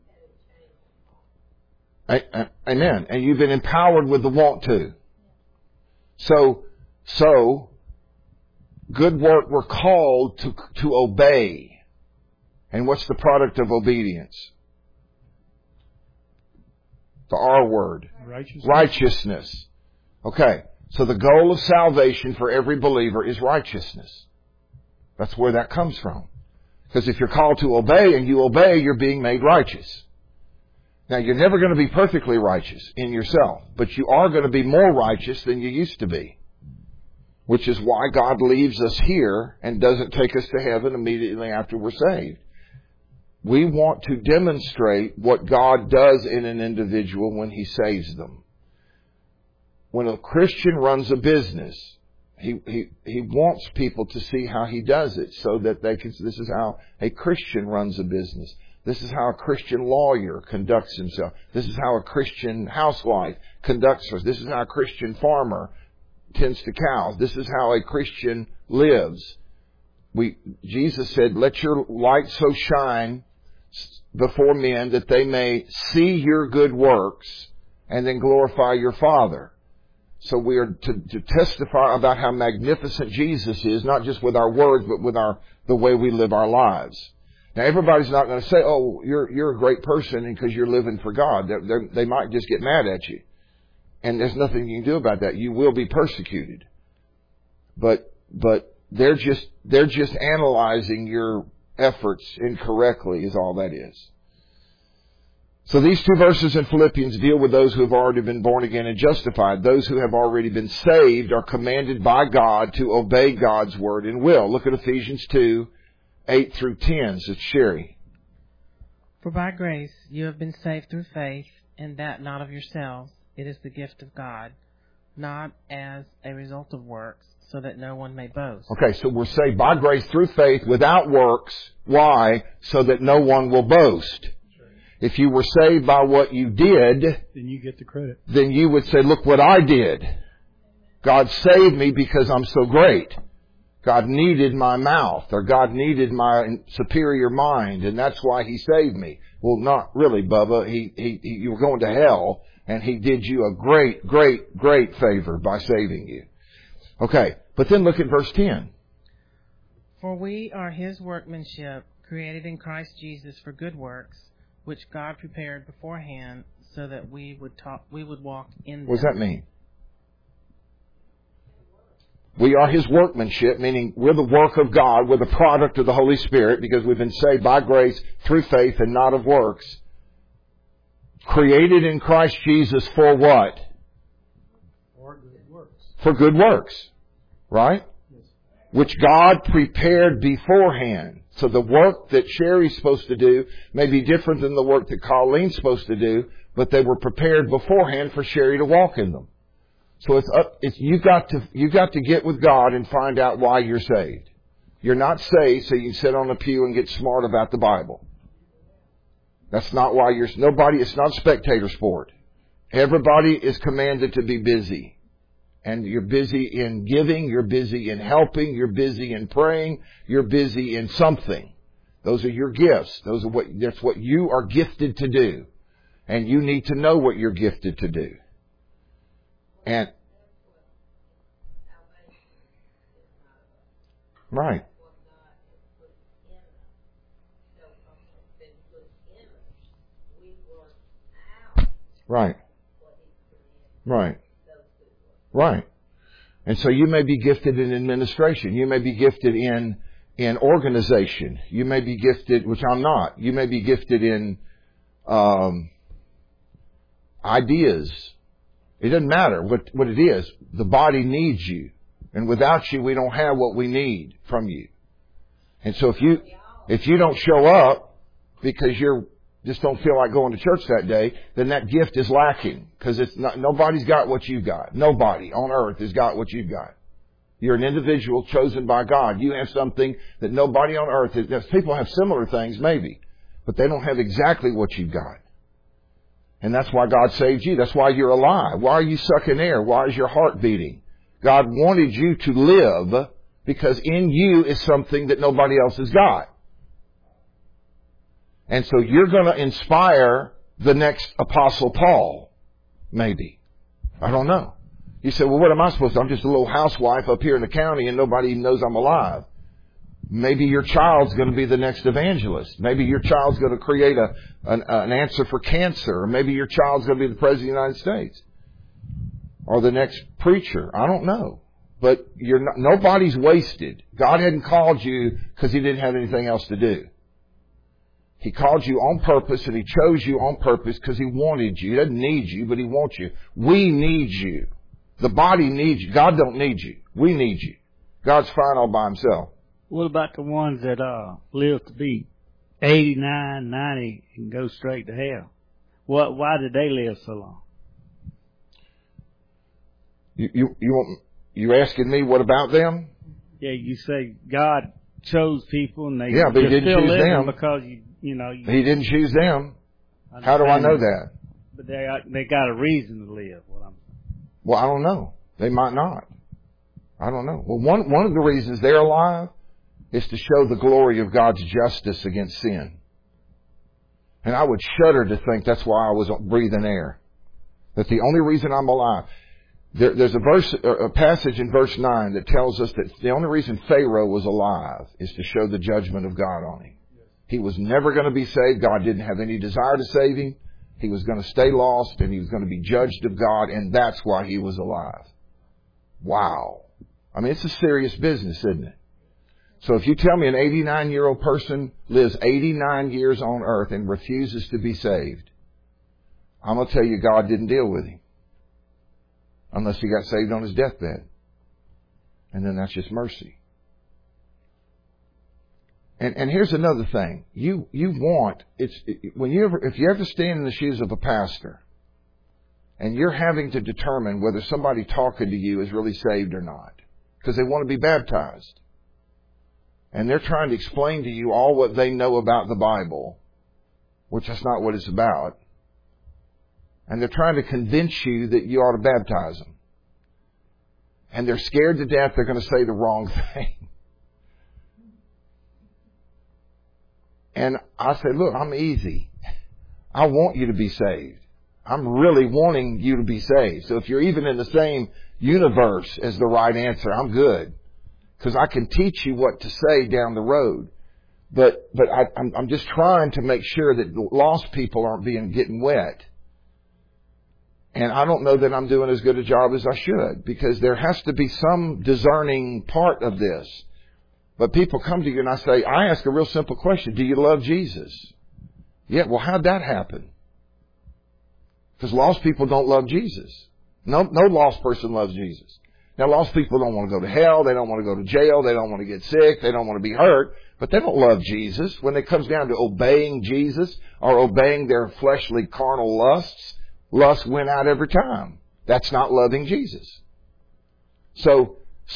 Amen. And you've been empowered with the want to. So good work, we're called to obey. And what's the product of obedience? The R word. Righteousness. Okay. So the goal of salvation for every believer is righteousness. That's where that comes from. Because if you're called to obey and you obey, you're being made righteous. Now, you're never going to be perfectly righteous in yourself, but you are going to be more righteous than you used to be. Which is why God leaves us here and doesn't take us to heaven immediately after we're saved. We want to demonstrate what God does in an individual when He saves them. When a Christian runs a business, he wants people to see how he does it so that they can, this is how a Christian runs a business. This is how a Christian lawyer conducts himself. This is how a Christian housewife conducts herself. This is how a Christian farmer tends to cows. This is how a Christian lives. Jesus said, let your light so shine before men that they may see your good works and then glorify your Father. So we are to testify about how magnificent Jesus is, not just with our words, but with the way we live our lives. Now, everybody's not going to say, "Oh, you're a great person because you're living for God." They might just get mad at you, and there's nothing you can do about that. You will be persecuted, but they're just analyzing your efforts incorrectly, is all that is. So these two verses in Philippians deal with those who have already been born again and justified. Those who have already been saved are commanded by God to obey God's word and will. Look at Ephesians 2, 8 through 10. So Sherry. For by grace you have been saved through faith, and that not of yourselves. It is the gift of God, not as a result of works, so that no one may boast. Okay, so we're saved by grace through faith without works. Why? So that no one will boast. If you were saved by what you did, then you get the credit. Then you would say, "Look what I did. God saved me because I'm so great. God needed my mouth, or God needed my superior mind, and that's why He saved me." Well, not really, Bubba. You were going to hell, and He did you a great, great, great favor by saving you. Okay, but then look at verse 10. For we are His workmanship, created in Christ Jesus for good works, which God prepared beforehand so that we would walk in them. What does that mean? We are His workmanship, meaning we're the work of God. We're the product of the Holy Spirit because we've been saved by grace through faith and not of works. Created in Christ Jesus for what? For good works. For good works. Right? Yes. Which God prepared beforehand. So the work that Sherry's supposed to do may be different than the work that Colleen's supposed to do, but they were prepared beforehand for Sherry to walk in them. So you got to get with God and find out why you're saved. You're not saved so you can sit on a pew and get smart about the Bible. That's not why it's not spectator sport. Everybody is commanded to be busy. And you're busy in giving, you're busy in helping, you're busy in praying, you're busy in something. Those are your gifts. That's what you are gifted to do. And you need to know what you're gifted to do. And right. Right. Right. Right. And so you may be gifted in administration. You may be gifted in organization. You may be gifted, which I'm not. You may be gifted in ideas. It doesn't matter what it is. The body needs you. And without you, we don't have what we need from you. And so if you don't show up because you're just don't feel like going to church that day, then that gift is lacking. Because nobody's got what you've got. Nobody on earth has got what you've got. You're an individual chosen by God. You have something that nobody on earth has. People have similar things, maybe, but they don't have exactly what you've got. And that's why God saved you. That's why you're alive. Why are you sucking air? Why is your heart beating? God wanted you to live because in you is something that nobody else has got. And so you're going to inspire the next Apostle Paul, maybe. I don't know. You say, well, what am I supposed to do? I'm just a little housewife up here in the county and nobody even knows I'm alive. Maybe your child's going to be the next evangelist. Maybe your child's going to create an answer for cancer. Or maybe your child's going to be the President of the United States. Or the next preacher. I don't know. But nobody's wasted. God hadn't called you because He didn't have anything else to do. He called you on purpose and He chose you on purpose because He wanted you. He doesn't need you, but He wants you. We need you. The body needs you. God don't need you. We need you. God's fine all by Himself. What about the ones that live to be 89, 90 and go straight to hell? Why did they live so long? You asking me what about them? Yeah, you say God chose people and they but He didn't still choose them because you He didn't choose them. How do I know that? But they got a reason to live. Well, I don't know. They might not. I don't know. Well, one of the reasons they're alive is to show the glory of God's justice against sin. And I would shudder to think that's why I was breathing air. That the only reason I'm alive. There's a passage in verse 9 that tells us that the only reason Pharaoh was alive is to show the judgment of God on him. He was never going to be saved. God didn't have any desire to save him. He was going to stay lost, and he was going to be judged of God, and that's why he was alive. Wow. I mean, it's a serious business, isn't it? So if you tell me an 89-year-old person lives 89 years on earth and refuses to be saved, I'm going to tell you God didn't deal with him. Unless he got saved on his deathbed. And then that's just mercy. And here's another thing. If you ever stand in the shoes of a pastor and you're having to determine whether somebody talking to you is really saved or not, because they want to be baptized, and they're trying to explain to you all what they know about the Bible, which that's not what it's about, and they're trying to convince you that you ought to baptize them, and they're scared to death they're going to say the wrong thing. And I said, look, I'm easy. I want you to be saved. I'm really wanting you to be saved. So if you're even in the same universe as the right answer, I'm good. Because I can teach you what to say down the road. But I'm just trying to make sure that lost people aren't getting wet. And I don't know that I'm doing as good a job as I should. Because there has to be some discerning part of this. But people come to you and I ask a real simple question. Do you love Jesus? Yeah, well, how'd that happen? Because lost people don't love Jesus. No lost person loves Jesus. Now, lost people don't want to go to hell. They don't want to go to jail. They don't want to get sick. They don't want to be hurt. But they don't love Jesus. When it comes down to obeying Jesus or obeying their fleshly carnal lusts, lust win out every time. That's not loving Jesus. So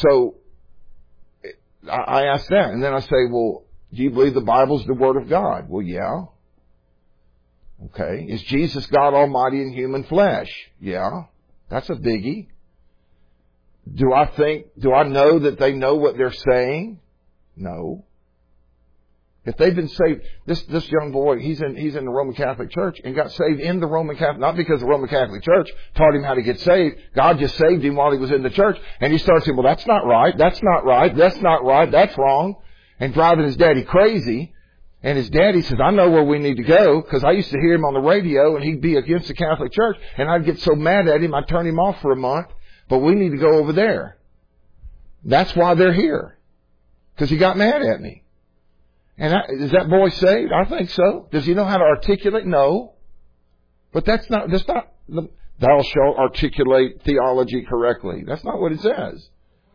I ask that, and then I say, well, do you believe the Bible's the Word of God? Well, yeah. Okay. Is Jesus God Almighty in human flesh? Yeah. That's a biggie. Do I know that they know what they're saying? No. If they've been saved, this young boy, he's in the Roman Catholic Church and got saved in the Roman Catholic, not because the Roman Catholic Church taught him how to get saved. God just saved him while he was in the church. And he starts saying, well, that's not right. That's not right. That's not right. That's wrong. And driving his daddy crazy. And his daddy says, I know where we need to go, because I used to hear him on the radio and he'd be against the Catholic Church. And I'd get so mad at him, I'd turn him off for a month. But we need to go over there. That's why they're here. Because he got mad at me. And is that boy saved? I think so. Does he know how to articulate? No. But that's not, thou shalt articulate theology correctly. That's not what it says.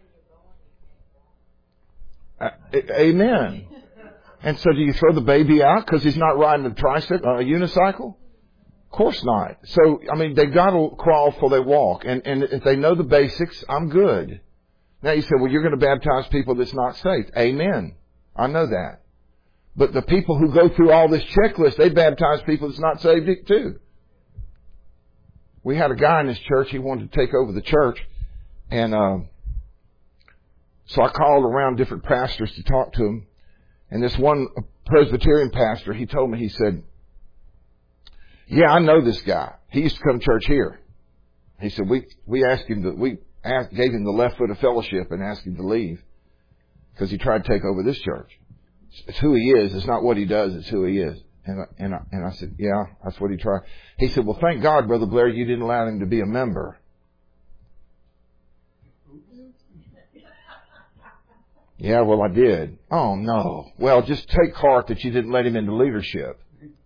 Amen. And so do you throw the baby out because he's not riding a tricycle, a unicycle? Of course not. So, I mean, they've got to crawl before they walk. And if they know the basics, I'm good. Now you say, well, you're going to baptize people that's not saved. Amen. I know that. But the people who go through all this checklist, they baptize people that's not saved too. We had a guy in this church, he wanted to take over the church. And so I called around different pastors to talk to him. And this one Presbyterian pastor, he told me, he said, yeah, I know this guy. He used to come to church here. He said, we asked him gave him the left foot of fellowship and asked him to leave because he tried to take over this church. It's who he is. It's not what he does. It's who he is. And I said, yeah, that's what he tried. He said, well, thank God, Brother Blair, you didn't allow him to be a member. Yeah, well, I did. Oh, no. Well, just take heart that you didn't let him into leadership.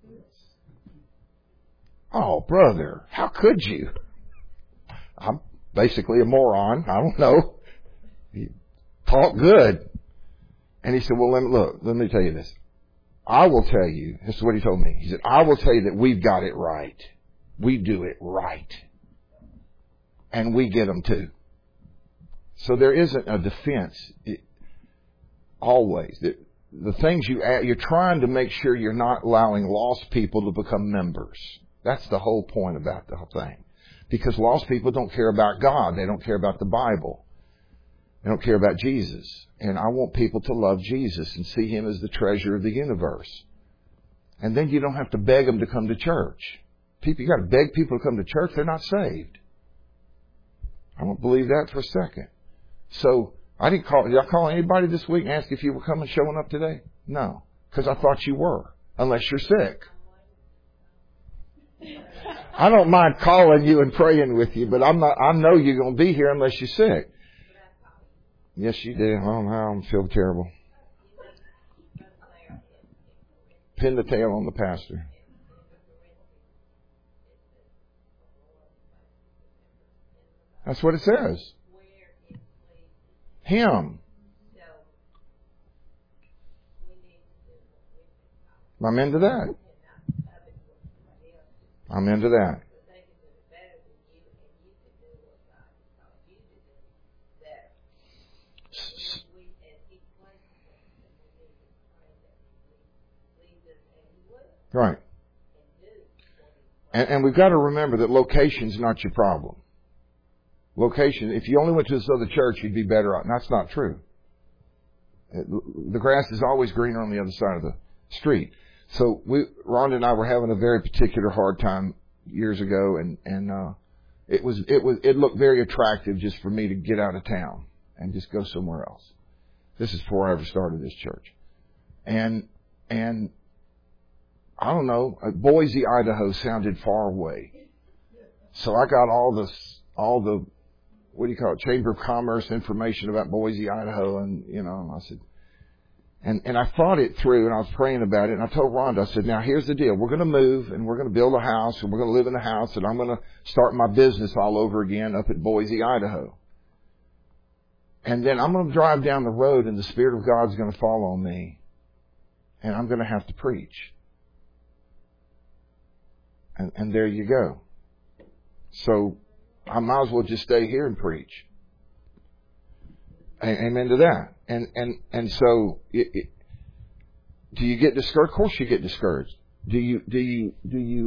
Oh, brother, how could you? I'm basically a moron. I don't know. He talked good. And he said, well, let me tell you this. I will tell you, this is what he told me. He said, I will tell you that we've got it right. We do it right. And we get them too. So there isn't a defense. Always. The things you're trying to make sure you're not allowing lost people to become members. That's the whole point about the whole thing. Because lost people don't care about God. They don't care about the Bible. They don't care about Jesus. And I want people to love Jesus and see Him as the treasure of the universe. And then you don't have to beg them to come to church. You got to beg people to come to church. They're not saved. I don't believe that for a second. So I didn't call. Did I call anybody this week and ask if you were coming, showing up today? No, because I thought you were, unless you're sick. I don't mind calling you and praying with you, but I know you're going to be here unless you're sick. Yes, you did. I don't know. I feel terrible. Pin the tail on the pastor. That's what it says. Him. I'm into that. I'm into that. Right. And we've got to remember that location's not your problem. Location, if you only went to this other church, you'd be better off. That's not true. The grass is always greener on the other side of the street. So Rhonda and I were having a very particular hard time years ago, and it looked very attractive just for me to get out of town and just go somewhere else. This is before I ever started this church. And I don't know, Boise, Idaho sounded far away. So I got all the what do you call it, Chamber of Commerce information about Boise, Idaho, and I said, and I thought it through, and I was praying about it, and I told Rhonda, I said, now here's the deal, we're going to move, and we're going to build a house, and we're going to live in the house, and I'm going to start my business all over again up at Boise, Idaho. And then I'm going to drive down the road, and the Spirit of God's going to fall on me, and I'm going to have to preach. And there you go. So I might as well just stay here and preach. Amen to that. And so, do you get discouraged? Of course you get discouraged. Do you?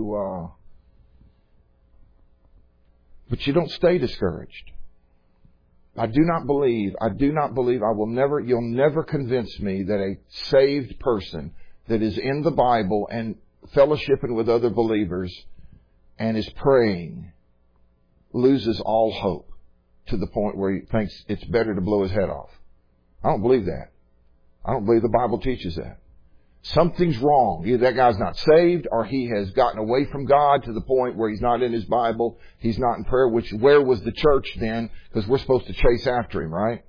But you don't stay discouraged. I do not believe, you'll never convince me that a saved person that is in the Bible and fellowshipping with other believers and is praying loses all hope to the point where he thinks it's better to blow his head off. I don't believe that. I don't believe the Bible teaches that. Something's wrong. Either that guy's not saved or he has gotten away from God to the point where he's not in his Bible, he's not in prayer, where was the church then? Because we're supposed to chase after him, right?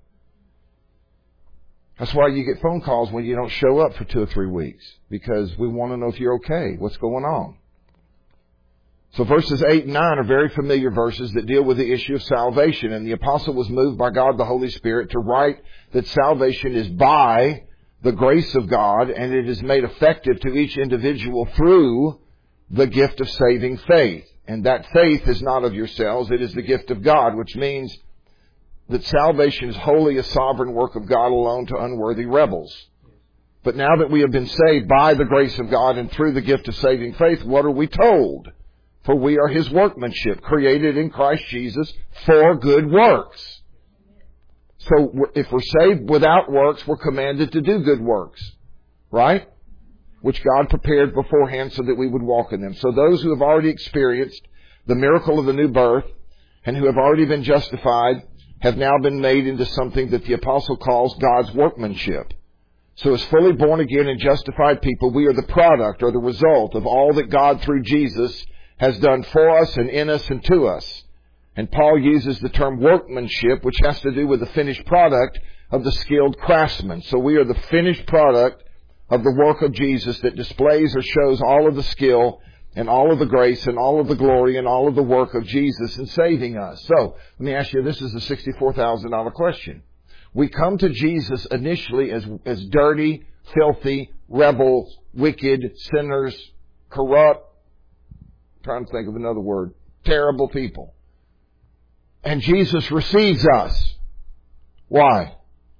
That's why you get phone calls when you don't show up for 2 or 3 weeks, because we want to know if you're okay, what's going on. So verses 8 and 9 are very familiar verses that deal with the issue of salvation. And the apostle was moved by God the Holy Spirit to write that salvation is by the grace of God, and it is made effective to each individual through the gift of saving faith. And that faith is not of yourselves, it is the gift of God, which means that salvation is wholly a sovereign work of God alone to unworthy rebels. But now that we have been saved by the grace of God and through the gift of saving faith, what are we told? For we are His workmanship, created in Christ Jesus for good works. So if we're saved without works, we're commanded to do good works. Right? Which God prepared beforehand so that we would walk in them. So those who have already experienced the miracle of the new birth and who have already been justified have now been made into something that the apostle calls God's workmanship. So as fully born again and justified people, we are the product or the result of all that God through Jesus has done for us and in us and to us. And Paul uses the term workmanship, which has to do with the finished product of the skilled craftsman. So we are the finished product of the work of Jesus that displays or shows all of the skill and all of the grace and all of the glory and all of the work of Jesus in saving us. So, let me ask you, this is a $64,000 question. We come to Jesus initially as dirty, filthy, rebels, wicked, sinners, corrupt, trying to think of another word, terrible people. And Jesus receives us. Why?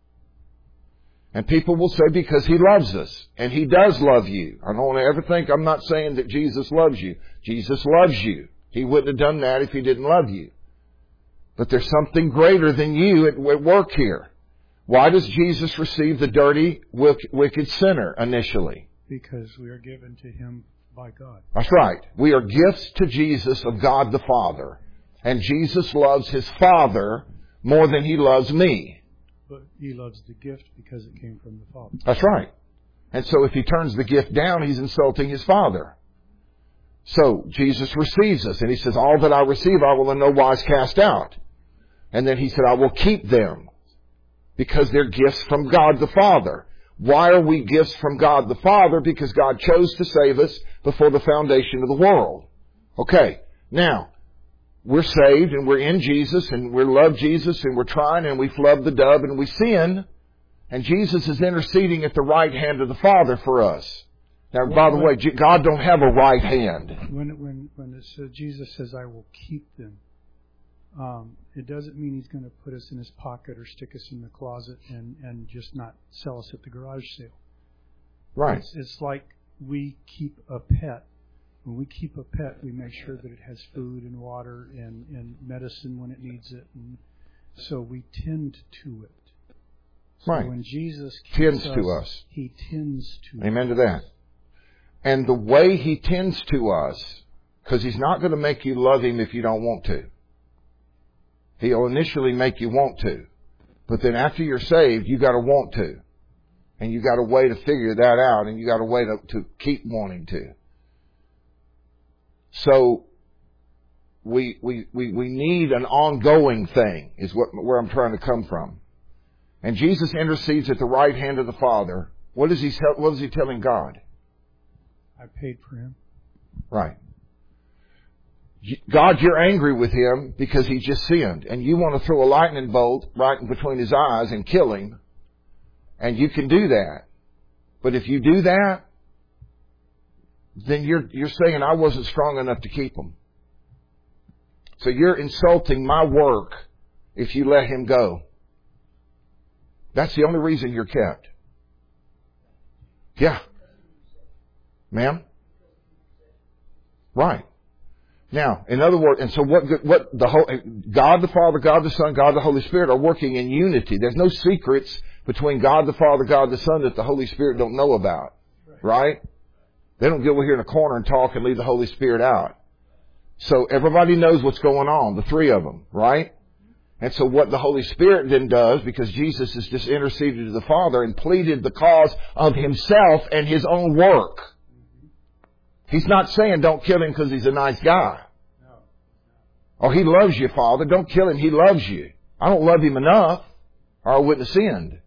And people will say because He loves us. And He does love you. I don't want to ever think, I'm not saying that Jesus loves you. Jesus loves you. He wouldn't have done that if He didn't love you. But there's something greater than you at work here. Why does Jesus receive the dirty, wicked sinner initially? Because we are given to Him by God. That's right. We are gifts to Jesus of God the Father. And Jesus loves His Father more than He loves me. But He loves the gift because it came from the Father. That's right. And so if He turns the gift down, He's insulting His Father. So Jesus receives us, and He says, all that I receive I will in no wise cast out. And then He said, I will keep them because they're gifts from God the Father. Why are we gifts from God the Father? Because God chose to save us before the foundation of the world. Okay, now, we're saved and we're in Jesus and we love Jesus and we're trying and we flub the dub and we sin. And Jesus is interceding at the right hand of the Father for us. Now, by the way, God don't have a right hand. When it says, Jesus says, I will keep them, it doesn't mean He's going to put us in His pocket or stick us in the closet and just not sell us at the garage sale. Right. It's like we keep a pet. When we keep a pet, we make sure that it has food and water and medicine when it needs it. And so we tend to it. So right. when Jesus tends to us, He tends to Amen to that. And the way He tends to us, because He's not going to make you love Him if you don't want to. He'll initially make you want to. But then after you're saved, you got to want to. And you got a way to figure that out, and you got a way to keep wanting to. So we need an ongoing thing is where I'm trying to come from. And Jesus intercedes at the right hand of the Father. What is he telling God? I paid for Him. Right. God, you're angry with Him because He just sinned. And you want to throw a lightning bolt right in between His eyes and kill Him. And you can do that. But if you do that, then you're saying I wasn't strong enough to keep Him. So you're insulting my work if you let Him go. That's the only reason you're kept. Yeah. Ma'am? Right. Now, in other words, and so what the whole, God the Father, God the Son, God the Holy Spirit are working in unity. There's no secrets between God the Father, God the Son that the Holy Spirit don't know about. Right? They don't get over here in a corner and talk and leave the Holy Spirit out. So everybody knows what's going on, the three of them, right? And so what the Holy Spirit then does, because Jesus has just interceded to the Father and pleaded the cause of Himself and His own work. He's not saying don't kill him because he's a nice guy. Or He loves you, Father. Don't kill him. He loves you. I don't love him enough or I wouldn't have sinned.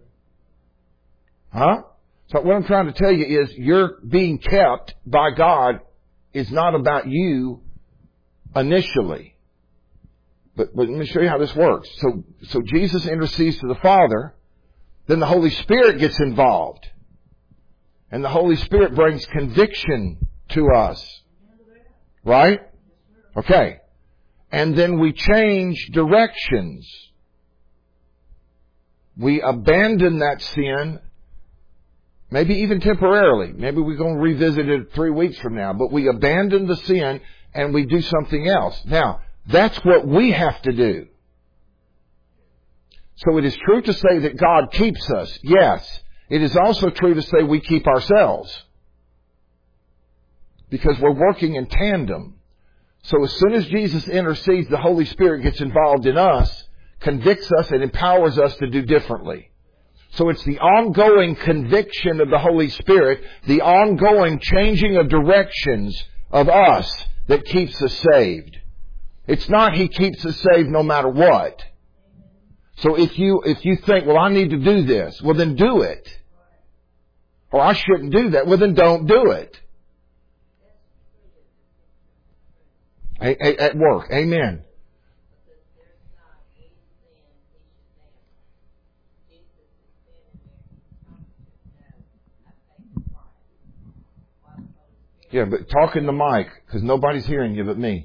Huh? So what I'm trying to tell you is you're being kept by God is not about you initially. But let me show you how this works. So Jesus intercedes to the Father. Then the Holy Spirit gets involved. And the Holy Spirit brings conviction to us. Right? Okay. And then we change directions. We abandon that sin. Maybe even temporarily. Maybe we're going to revisit it 3 weeks from now. But we abandon the sin and we do something else. Now, that's what we have to do. So it is true to say that God keeps us. Yes. It is also true to say we keep ourselves. Because we're working in tandem. So as soon as Jesus intercedes, the Holy Spirit gets involved in us, convicts us, and empowers us to do differently. So it's the ongoing conviction of the Holy Spirit, the ongoing changing of directions of us that keeps us saved. It's not He keeps us saved no matter what. So if you think, well, I need to do this, well then do it. Or I shouldn't do that, well then don't do it. At work, amen. Yeah, but talk in the mic, because nobody's hearing you but me.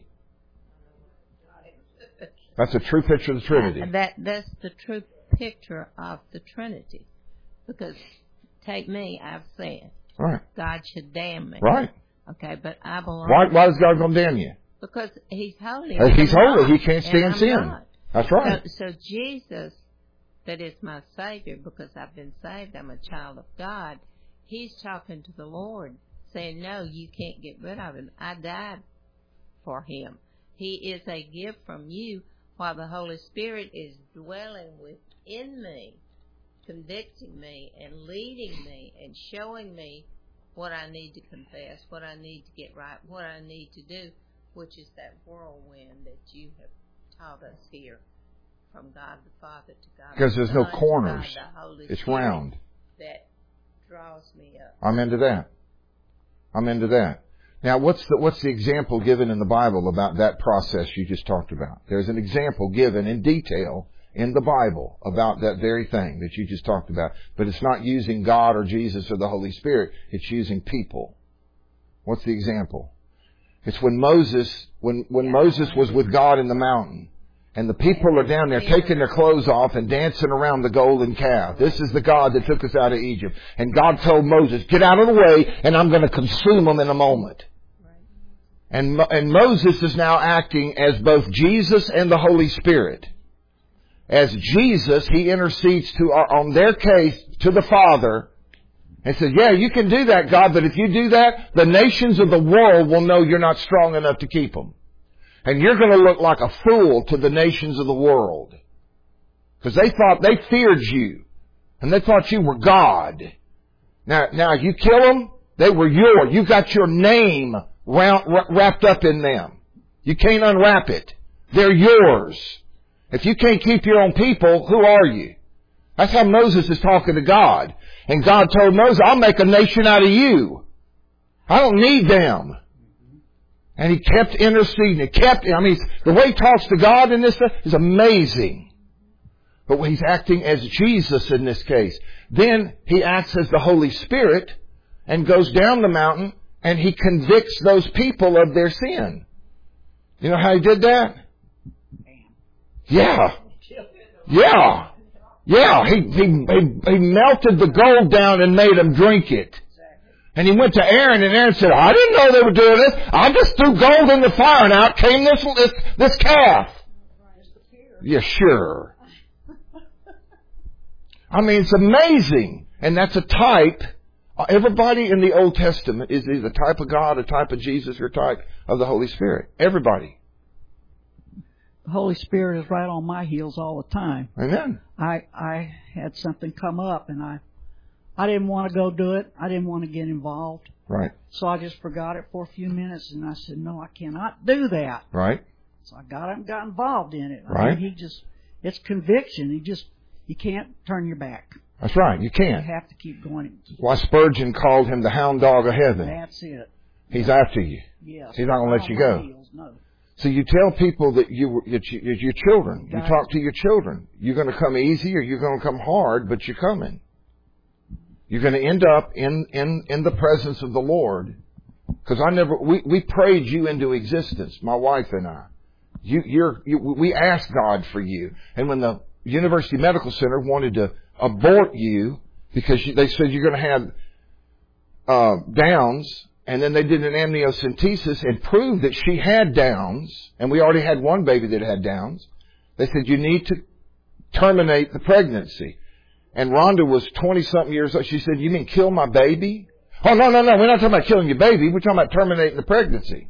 That's a true picture of the Trinity. That's the true picture of the Trinity. Because, take me, I've said, right. God should damn me. Right. Okay, but I belong. Why is God going to damn you? Because He's holy. He's holy. He can't stand sin. Not. That's right. So Jesus, that is my Savior, because I've been saved, I'm a child of God, He's talking to the Lord, saying, no, you can't get rid of Him. I died for Him. He is a gift from you, while the Holy Spirit is dwelling within me, convicting me and leading me and showing me what I need to confess, what I need to get right, what I need to do, which is that whirlwind that you have taught us here, from God the Father to God the Son. Because there's no corners. God the Holy It's Spirit round. that draws me up. I'm into that. I'm into that. Now, what's the example given in the Bible about that process you just talked about? There's an example given in detail in the Bible about that very thing that you just talked about. But it's not using God or Jesus or the Holy Spirit. It's using people. What's the example? It's when Moses was with God in the mountain. And the people are down there taking their clothes off and dancing around the golden calf. This is the God that took us out of Egypt. And God told Moses, get out of the way and I'm going to consume them in a moment. And Moses is now acting as both Jesus and the Holy Spirit. As Jesus, he intercedes on their case to the Father and says, yeah, you can do that, God, but if you do that, the nations of the world will know you're not strong enough to keep them. And you're going to look like a fool to the nations of the world. Because they feared you. And they thought you were God. Now, you kill them, they were yours. You got your name wrapped up in them. You can't unwrap it. They're yours. If you can't keep your own people, who are you? That's how Moses is talking to God. And God told Moses, I'll make a nation out of you. I don't need them. And he kept interceding. The way he talks to God in this is amazing. But he's acting as Jesus in this case. Then he acts as the Holy Spirit and goes down the mountain and he convicts those people of their sin. You know how he did that? Yeah. Yeah. Yeah. He melted the gold down and made them drink it. And he went to Aaron, and Aaron said, I didn't know they were doing this. I just threw gold in the fire, and out came this calf. Yeah, sure. It's amazing. And that's a type. Everybody in the Old Testament is either a type of God, a type of Jesus, or a type of the Holy Spirit. Everybody. The Holy Spirit is right on my heels all the time. Amen. I had something come up, and I didn't want to go do it. I didn't want to get involved. Right. So I just forgot it for a few minutes, and I said, no, I cannot do that. Right. So I got up and got involved in it. Right. It's conviction. You can't turn your back. That's right. You can't. You have to keep going. Why Spurgeon called him the hound dog of heaven. That's it. He's after you. Yes. He's not going to let you go. Heels, no. So you tell people that your children, you talk to your children, you're going to come easy or you're going to come hard, but you're coming. You're going to end up in the presence of the Lord. Because we prayed you into existence, my wife and I. We asked God for you. And when the University Medical Center wanted to abort you because they said you're going to have Downs, and then they did an amniocentesis and proved that she had Downs, and we already had one baby that had Downs. They said you need to terminate the pregnancy. And Rhonda was 20-something years old. She said, you mean kill my baby? Oh, no. We're not talking about killing your baby. We're talking about terminating the pregnancy.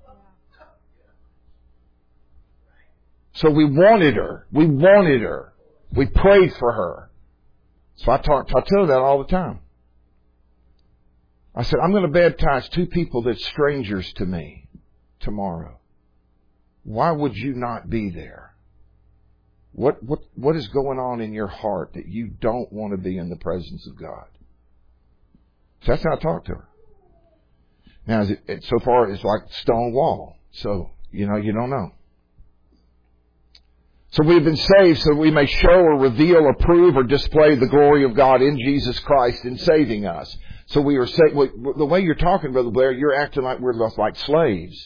So we wanted her. We prayed for her. So I tell her that all the time. I said, I'm going to baptize 2 people that's strangers to me tomorrow. Why would you not be there? What is going on in your heart that you don't want to be in the presence of God? So that's how I talk to her. Now, so far, it's like stone wall. So, you don't know. So we have been saved so that we may show or reveal or prove or display the glory of God in Jesus Christ in saving us. So we are saved. The way you're talking, Brother Blair, you're acting like we're like slaves.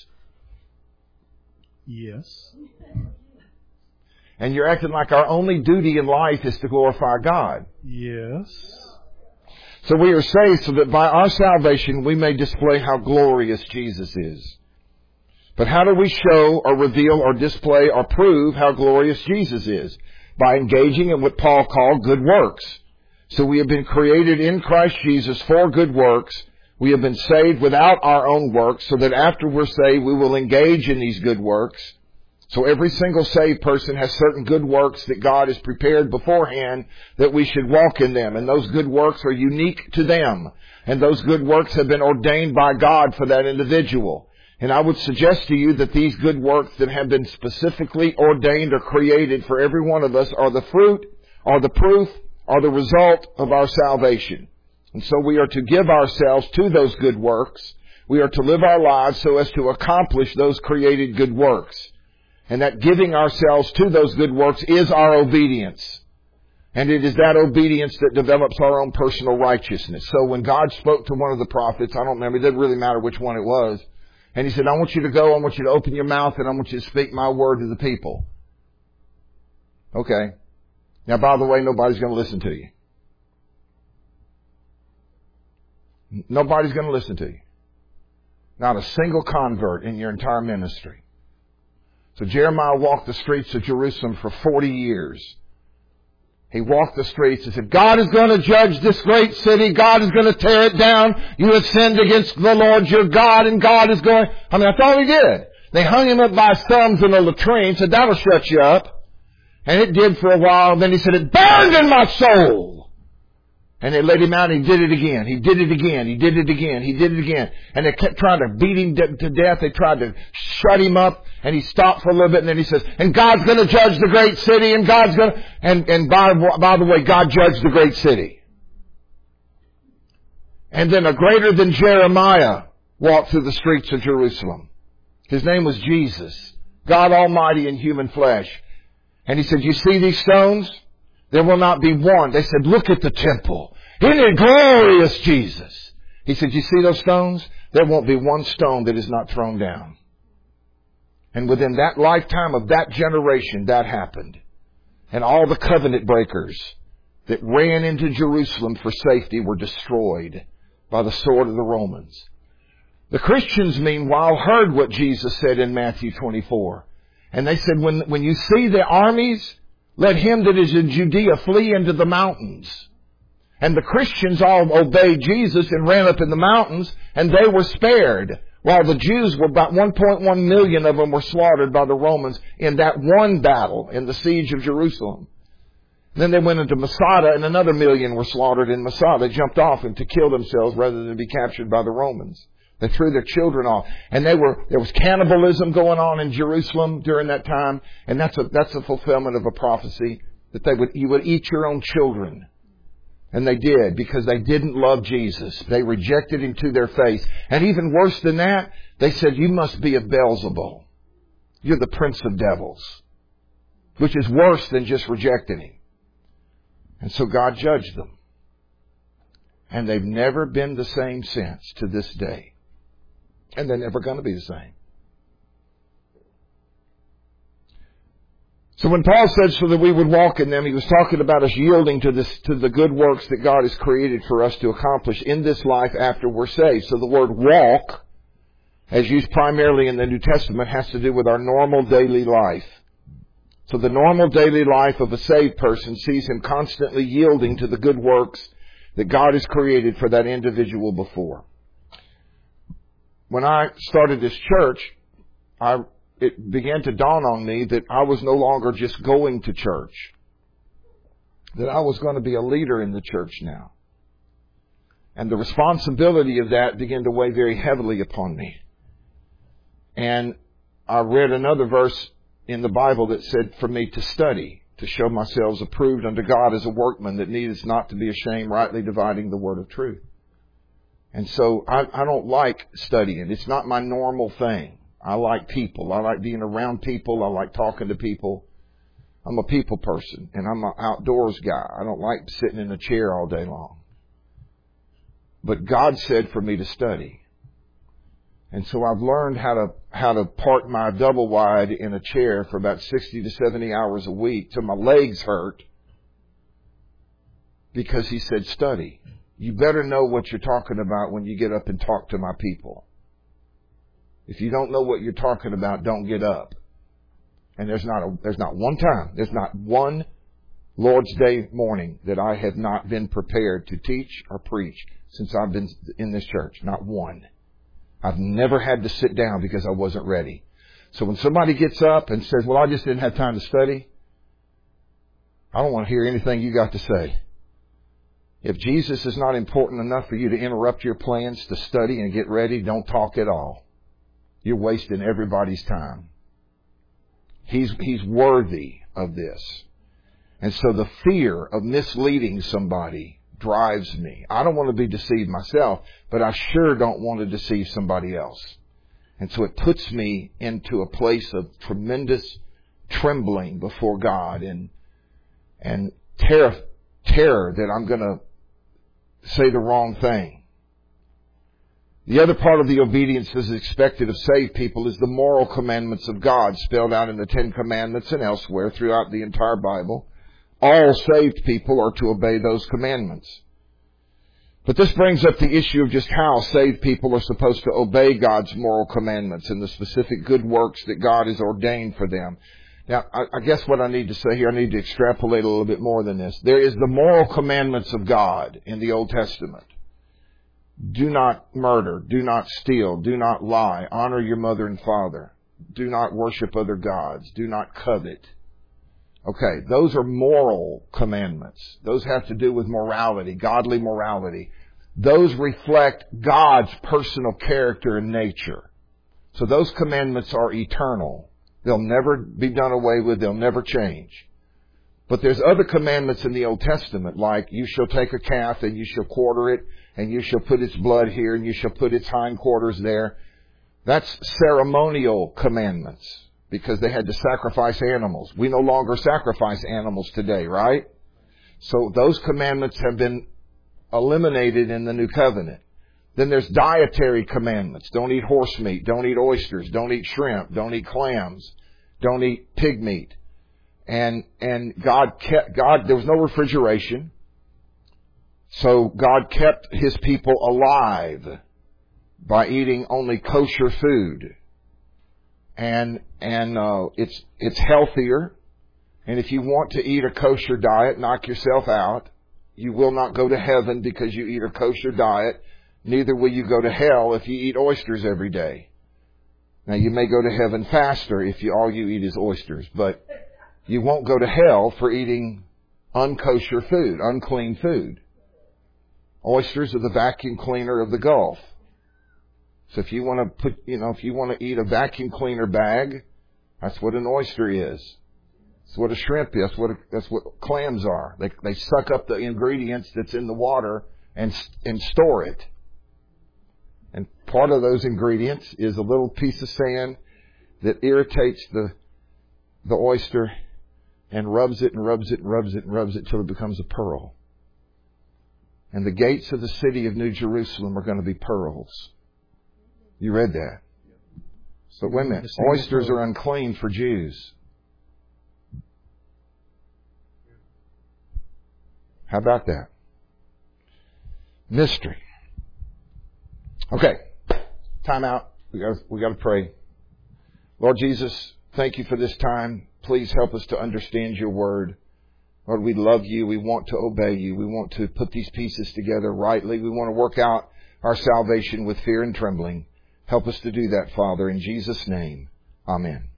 Yes. And you're acting like our only duty in life is to glorify God. Yes. So we are saved so that by our salvation we may display how glorious Jesus is. But how do we show or reveal or display or prove how glorious Jesus is? By engaging in what Paul called good works. So we have been created in Christ Jesus for good works, We have been saved without our own works, so that after we're saved, we will engage in these good works. So every single saved person has certain good works that God has prepared beforehand that we should walk in them. And those good works are unique to them. And those good works have been ordained by God for that individual. And I would suggest to you that these good works that have been specifically ordained or created for every one of us are the fruit, are the proof, are the result of our salvation. And so we are to give ourselves to those good works. We are to live our lives so as to accomplish those created good works. And that giving ourselves to those good works is our obedience. And it is that obedience that develops our own personal righteousness. So when God spoke to one of the prophets, I don't remember, it didn't really matter which one it was. And He said, I want you to go, I want you to open your mouth, and I want you to speak my word to the people. Okay. Now, by the way, nobody's going to listen to you. Nobody's going to listen to you. Not a single convert in your entire ministry. So Jeremiah walked the streets of Jerusalem for 40 years. He walked the streets and said, God is going to judge this great city. God is going to tear it down. You have sinned against the Lord your God, and God is going... I mean, that's all he did. They hung him up by his thumbs in a latrine, said, that'll shut you up. And it did for a while. Then he said, it burned in my soul. And they let him out, and he did it again. He did it again. He did it again. He did it again. And they kept trying to beat him to death. They tried to shut him up. And he stopped for a little bit, and then he says, and God's going to judge the great city, and God's going to... And by the way, God judged the great city. And then a greater than Jeremiah walked through the streets of Jerusalem. His name was Jesus, God Almighty in human flesh. And he said, you see these stones? There will not be one. They said, look at the temple. Isn't it glorious, Jesus? He said, you see those stones? There won't be one stone that is not thrown down. And within that lifetime of that generation, that happened. And all the covenant breakers that ran into Jerusalem for safety were destroyed by the sword of the Romans. The Christians, meanwhile, heard what Jesus said in Matthew 24. And they said, when you see the armies, let him that is in Judea flee into the mountains. And the Christians all obeyed Jesus and ran up in the mountains, and they were spared. While the Jews were about 1.1 million of them were slaughtered by the Romans in that one battle in the siege of Jerusalem. Then they went into Masada, and another million were slaughtered in Masada. They jumped off and to kill themselves rather than be captured by the Romans. They threw their children off. And there was cannibalism going on in Jerusalem during that time. And that's a fulfillment of a prophecy that you would eat your own children. And they did, because they didn't love Jesus. They rejected him to their face. And even worse than that, they said, you must be of Beelzebul. You're the prince of devils. Which is worse than just rejecting him. And so God judged them. And they've never been the same since to this day. And they're never going to be the same. So when Paul said so that we would walk in them, he was talking about us yielding to the good works that God has created for us to accomplish in this life after we're saved. So the word walk, as used primarily in the New Testament, has to do with our normal daily life. So the normal daily life of a saved person sees him constantly yielding to the good works that God has created for that individual before. When I started this church, it began to dawn on me that I was no longer just going to church. That I was going to be a leader in the church now. And the responsibility of that began to weigh very heavily upon me. And I read another verse in the Bible that said for me to study, to show myself approved unto God as a workman that needeth not to be ashamed, rightly dividing the word of truth. And so I don't like studying. It's not my normal thing. I like people. I like being around people. I like talking to people. I'm a people person, and I'm an outdoors guy. I don't like sitting in a chair all day long. But God said for me to study. And so I've learned how to park my double wide in a chair for about 60 to 70 hours a week till my legs hurt. Because he said, study. You better know what you're talking about when you get up and talk to my people. If you don't know what you're talking about, don't get up. And there's not one time, there's not one Lord's Day morning that I have not been prepared to teach or preach since I've been in this church. Not one. I've never had to sit down because I wasn't ready. So when somebody gets up and says, well, I just didn't have time to study, I don't want to hear anything you got to say. If Jesus is not important enough for you to interrupt your plans to study and get ready, don't talk at all. You're wasting everybody's time. He's worthy of this. And so the fear of misleading somebody drives me. I don't want to be deceived myself, but I sure don't want to deceive somebody else. And so it puts me into a place of tremendous trembling before God and terror that I'm going to say the wrong thing. The other part of the obedience that is expected of saved people is the moral commandments of God, spelled out in the Ten Commandments and elsewhere throughout the entire Bible. All saved people are to obey those commandments. But this brings up the issue of just how saved people are supposed to obey God's moral commandments and the specific good works that God has ordained for them. Now, I guess what I need to say here, I need to extrapolate a little bit more than this. There is the moral commandments of God in the Old Testament. Do not murder. Do not steal. Do not lie. Honor your mother and father. Do not worship other gods. Do not covet. Okay, those are moral commandments. Those have to do with morality, godly morality. Those reflect God's personal character and nature. So those commandments are eternal. They'll never be done away with. They'll never change. But there's other commandments in the Old Testament, like you shall take a calf and you shall quarter it, and you shall put its blood here, and you shall put its hindquarters there. That's ceremonial commandments, because they had to sacrifice animals. We no longer sacrifice animals today, right? So those commandments have been eliminated in the New Covenant. Then there's dietary commandments. Don't eat horse meat. Don't eat oysters. Don't eat shrimp. Don't eat clams. Don't eat pig meat. And God, there was no refrigeration. So God kept His people alive by eating only kosher food. And it's healthier. And if you want to eat a kosher diet, knock yourself out. You will not go to heaven because you eat a kosher diet. Neither will you go to hell if you eat oysters every day. Now, you may go to heaven faster if all you eat is oysters, but you won't go to hell for eating unkosher food, unclean food. Oysters are the vacuum cleaner of the Gulf. So if you want to eat a vacuum cleaner bag, that's what an oyster is. That's what a shrimp is. That's what clams are. They suck up the ingredients that's in the water and store it. And part of those ingredients is a little piece of sand that irritates the oyster and rubs it and rubs it and rubs it and rubs it till it becomes a pearl. And the gates of the city of New Jerusalem are going to be pearls. You read that? So wait a minute. Oysters are unclean for Jews. How about that? Mystery. Okay. Time out. We got to pray. Lord Jesus, thank you for this time. Please help us to understand your word. Lord, we love you. We want to obey you. We want to put these pieces together rightly. We want to work out our salvation with fear and trembling. Help us to do that, Father, in Jesus' name. Amen.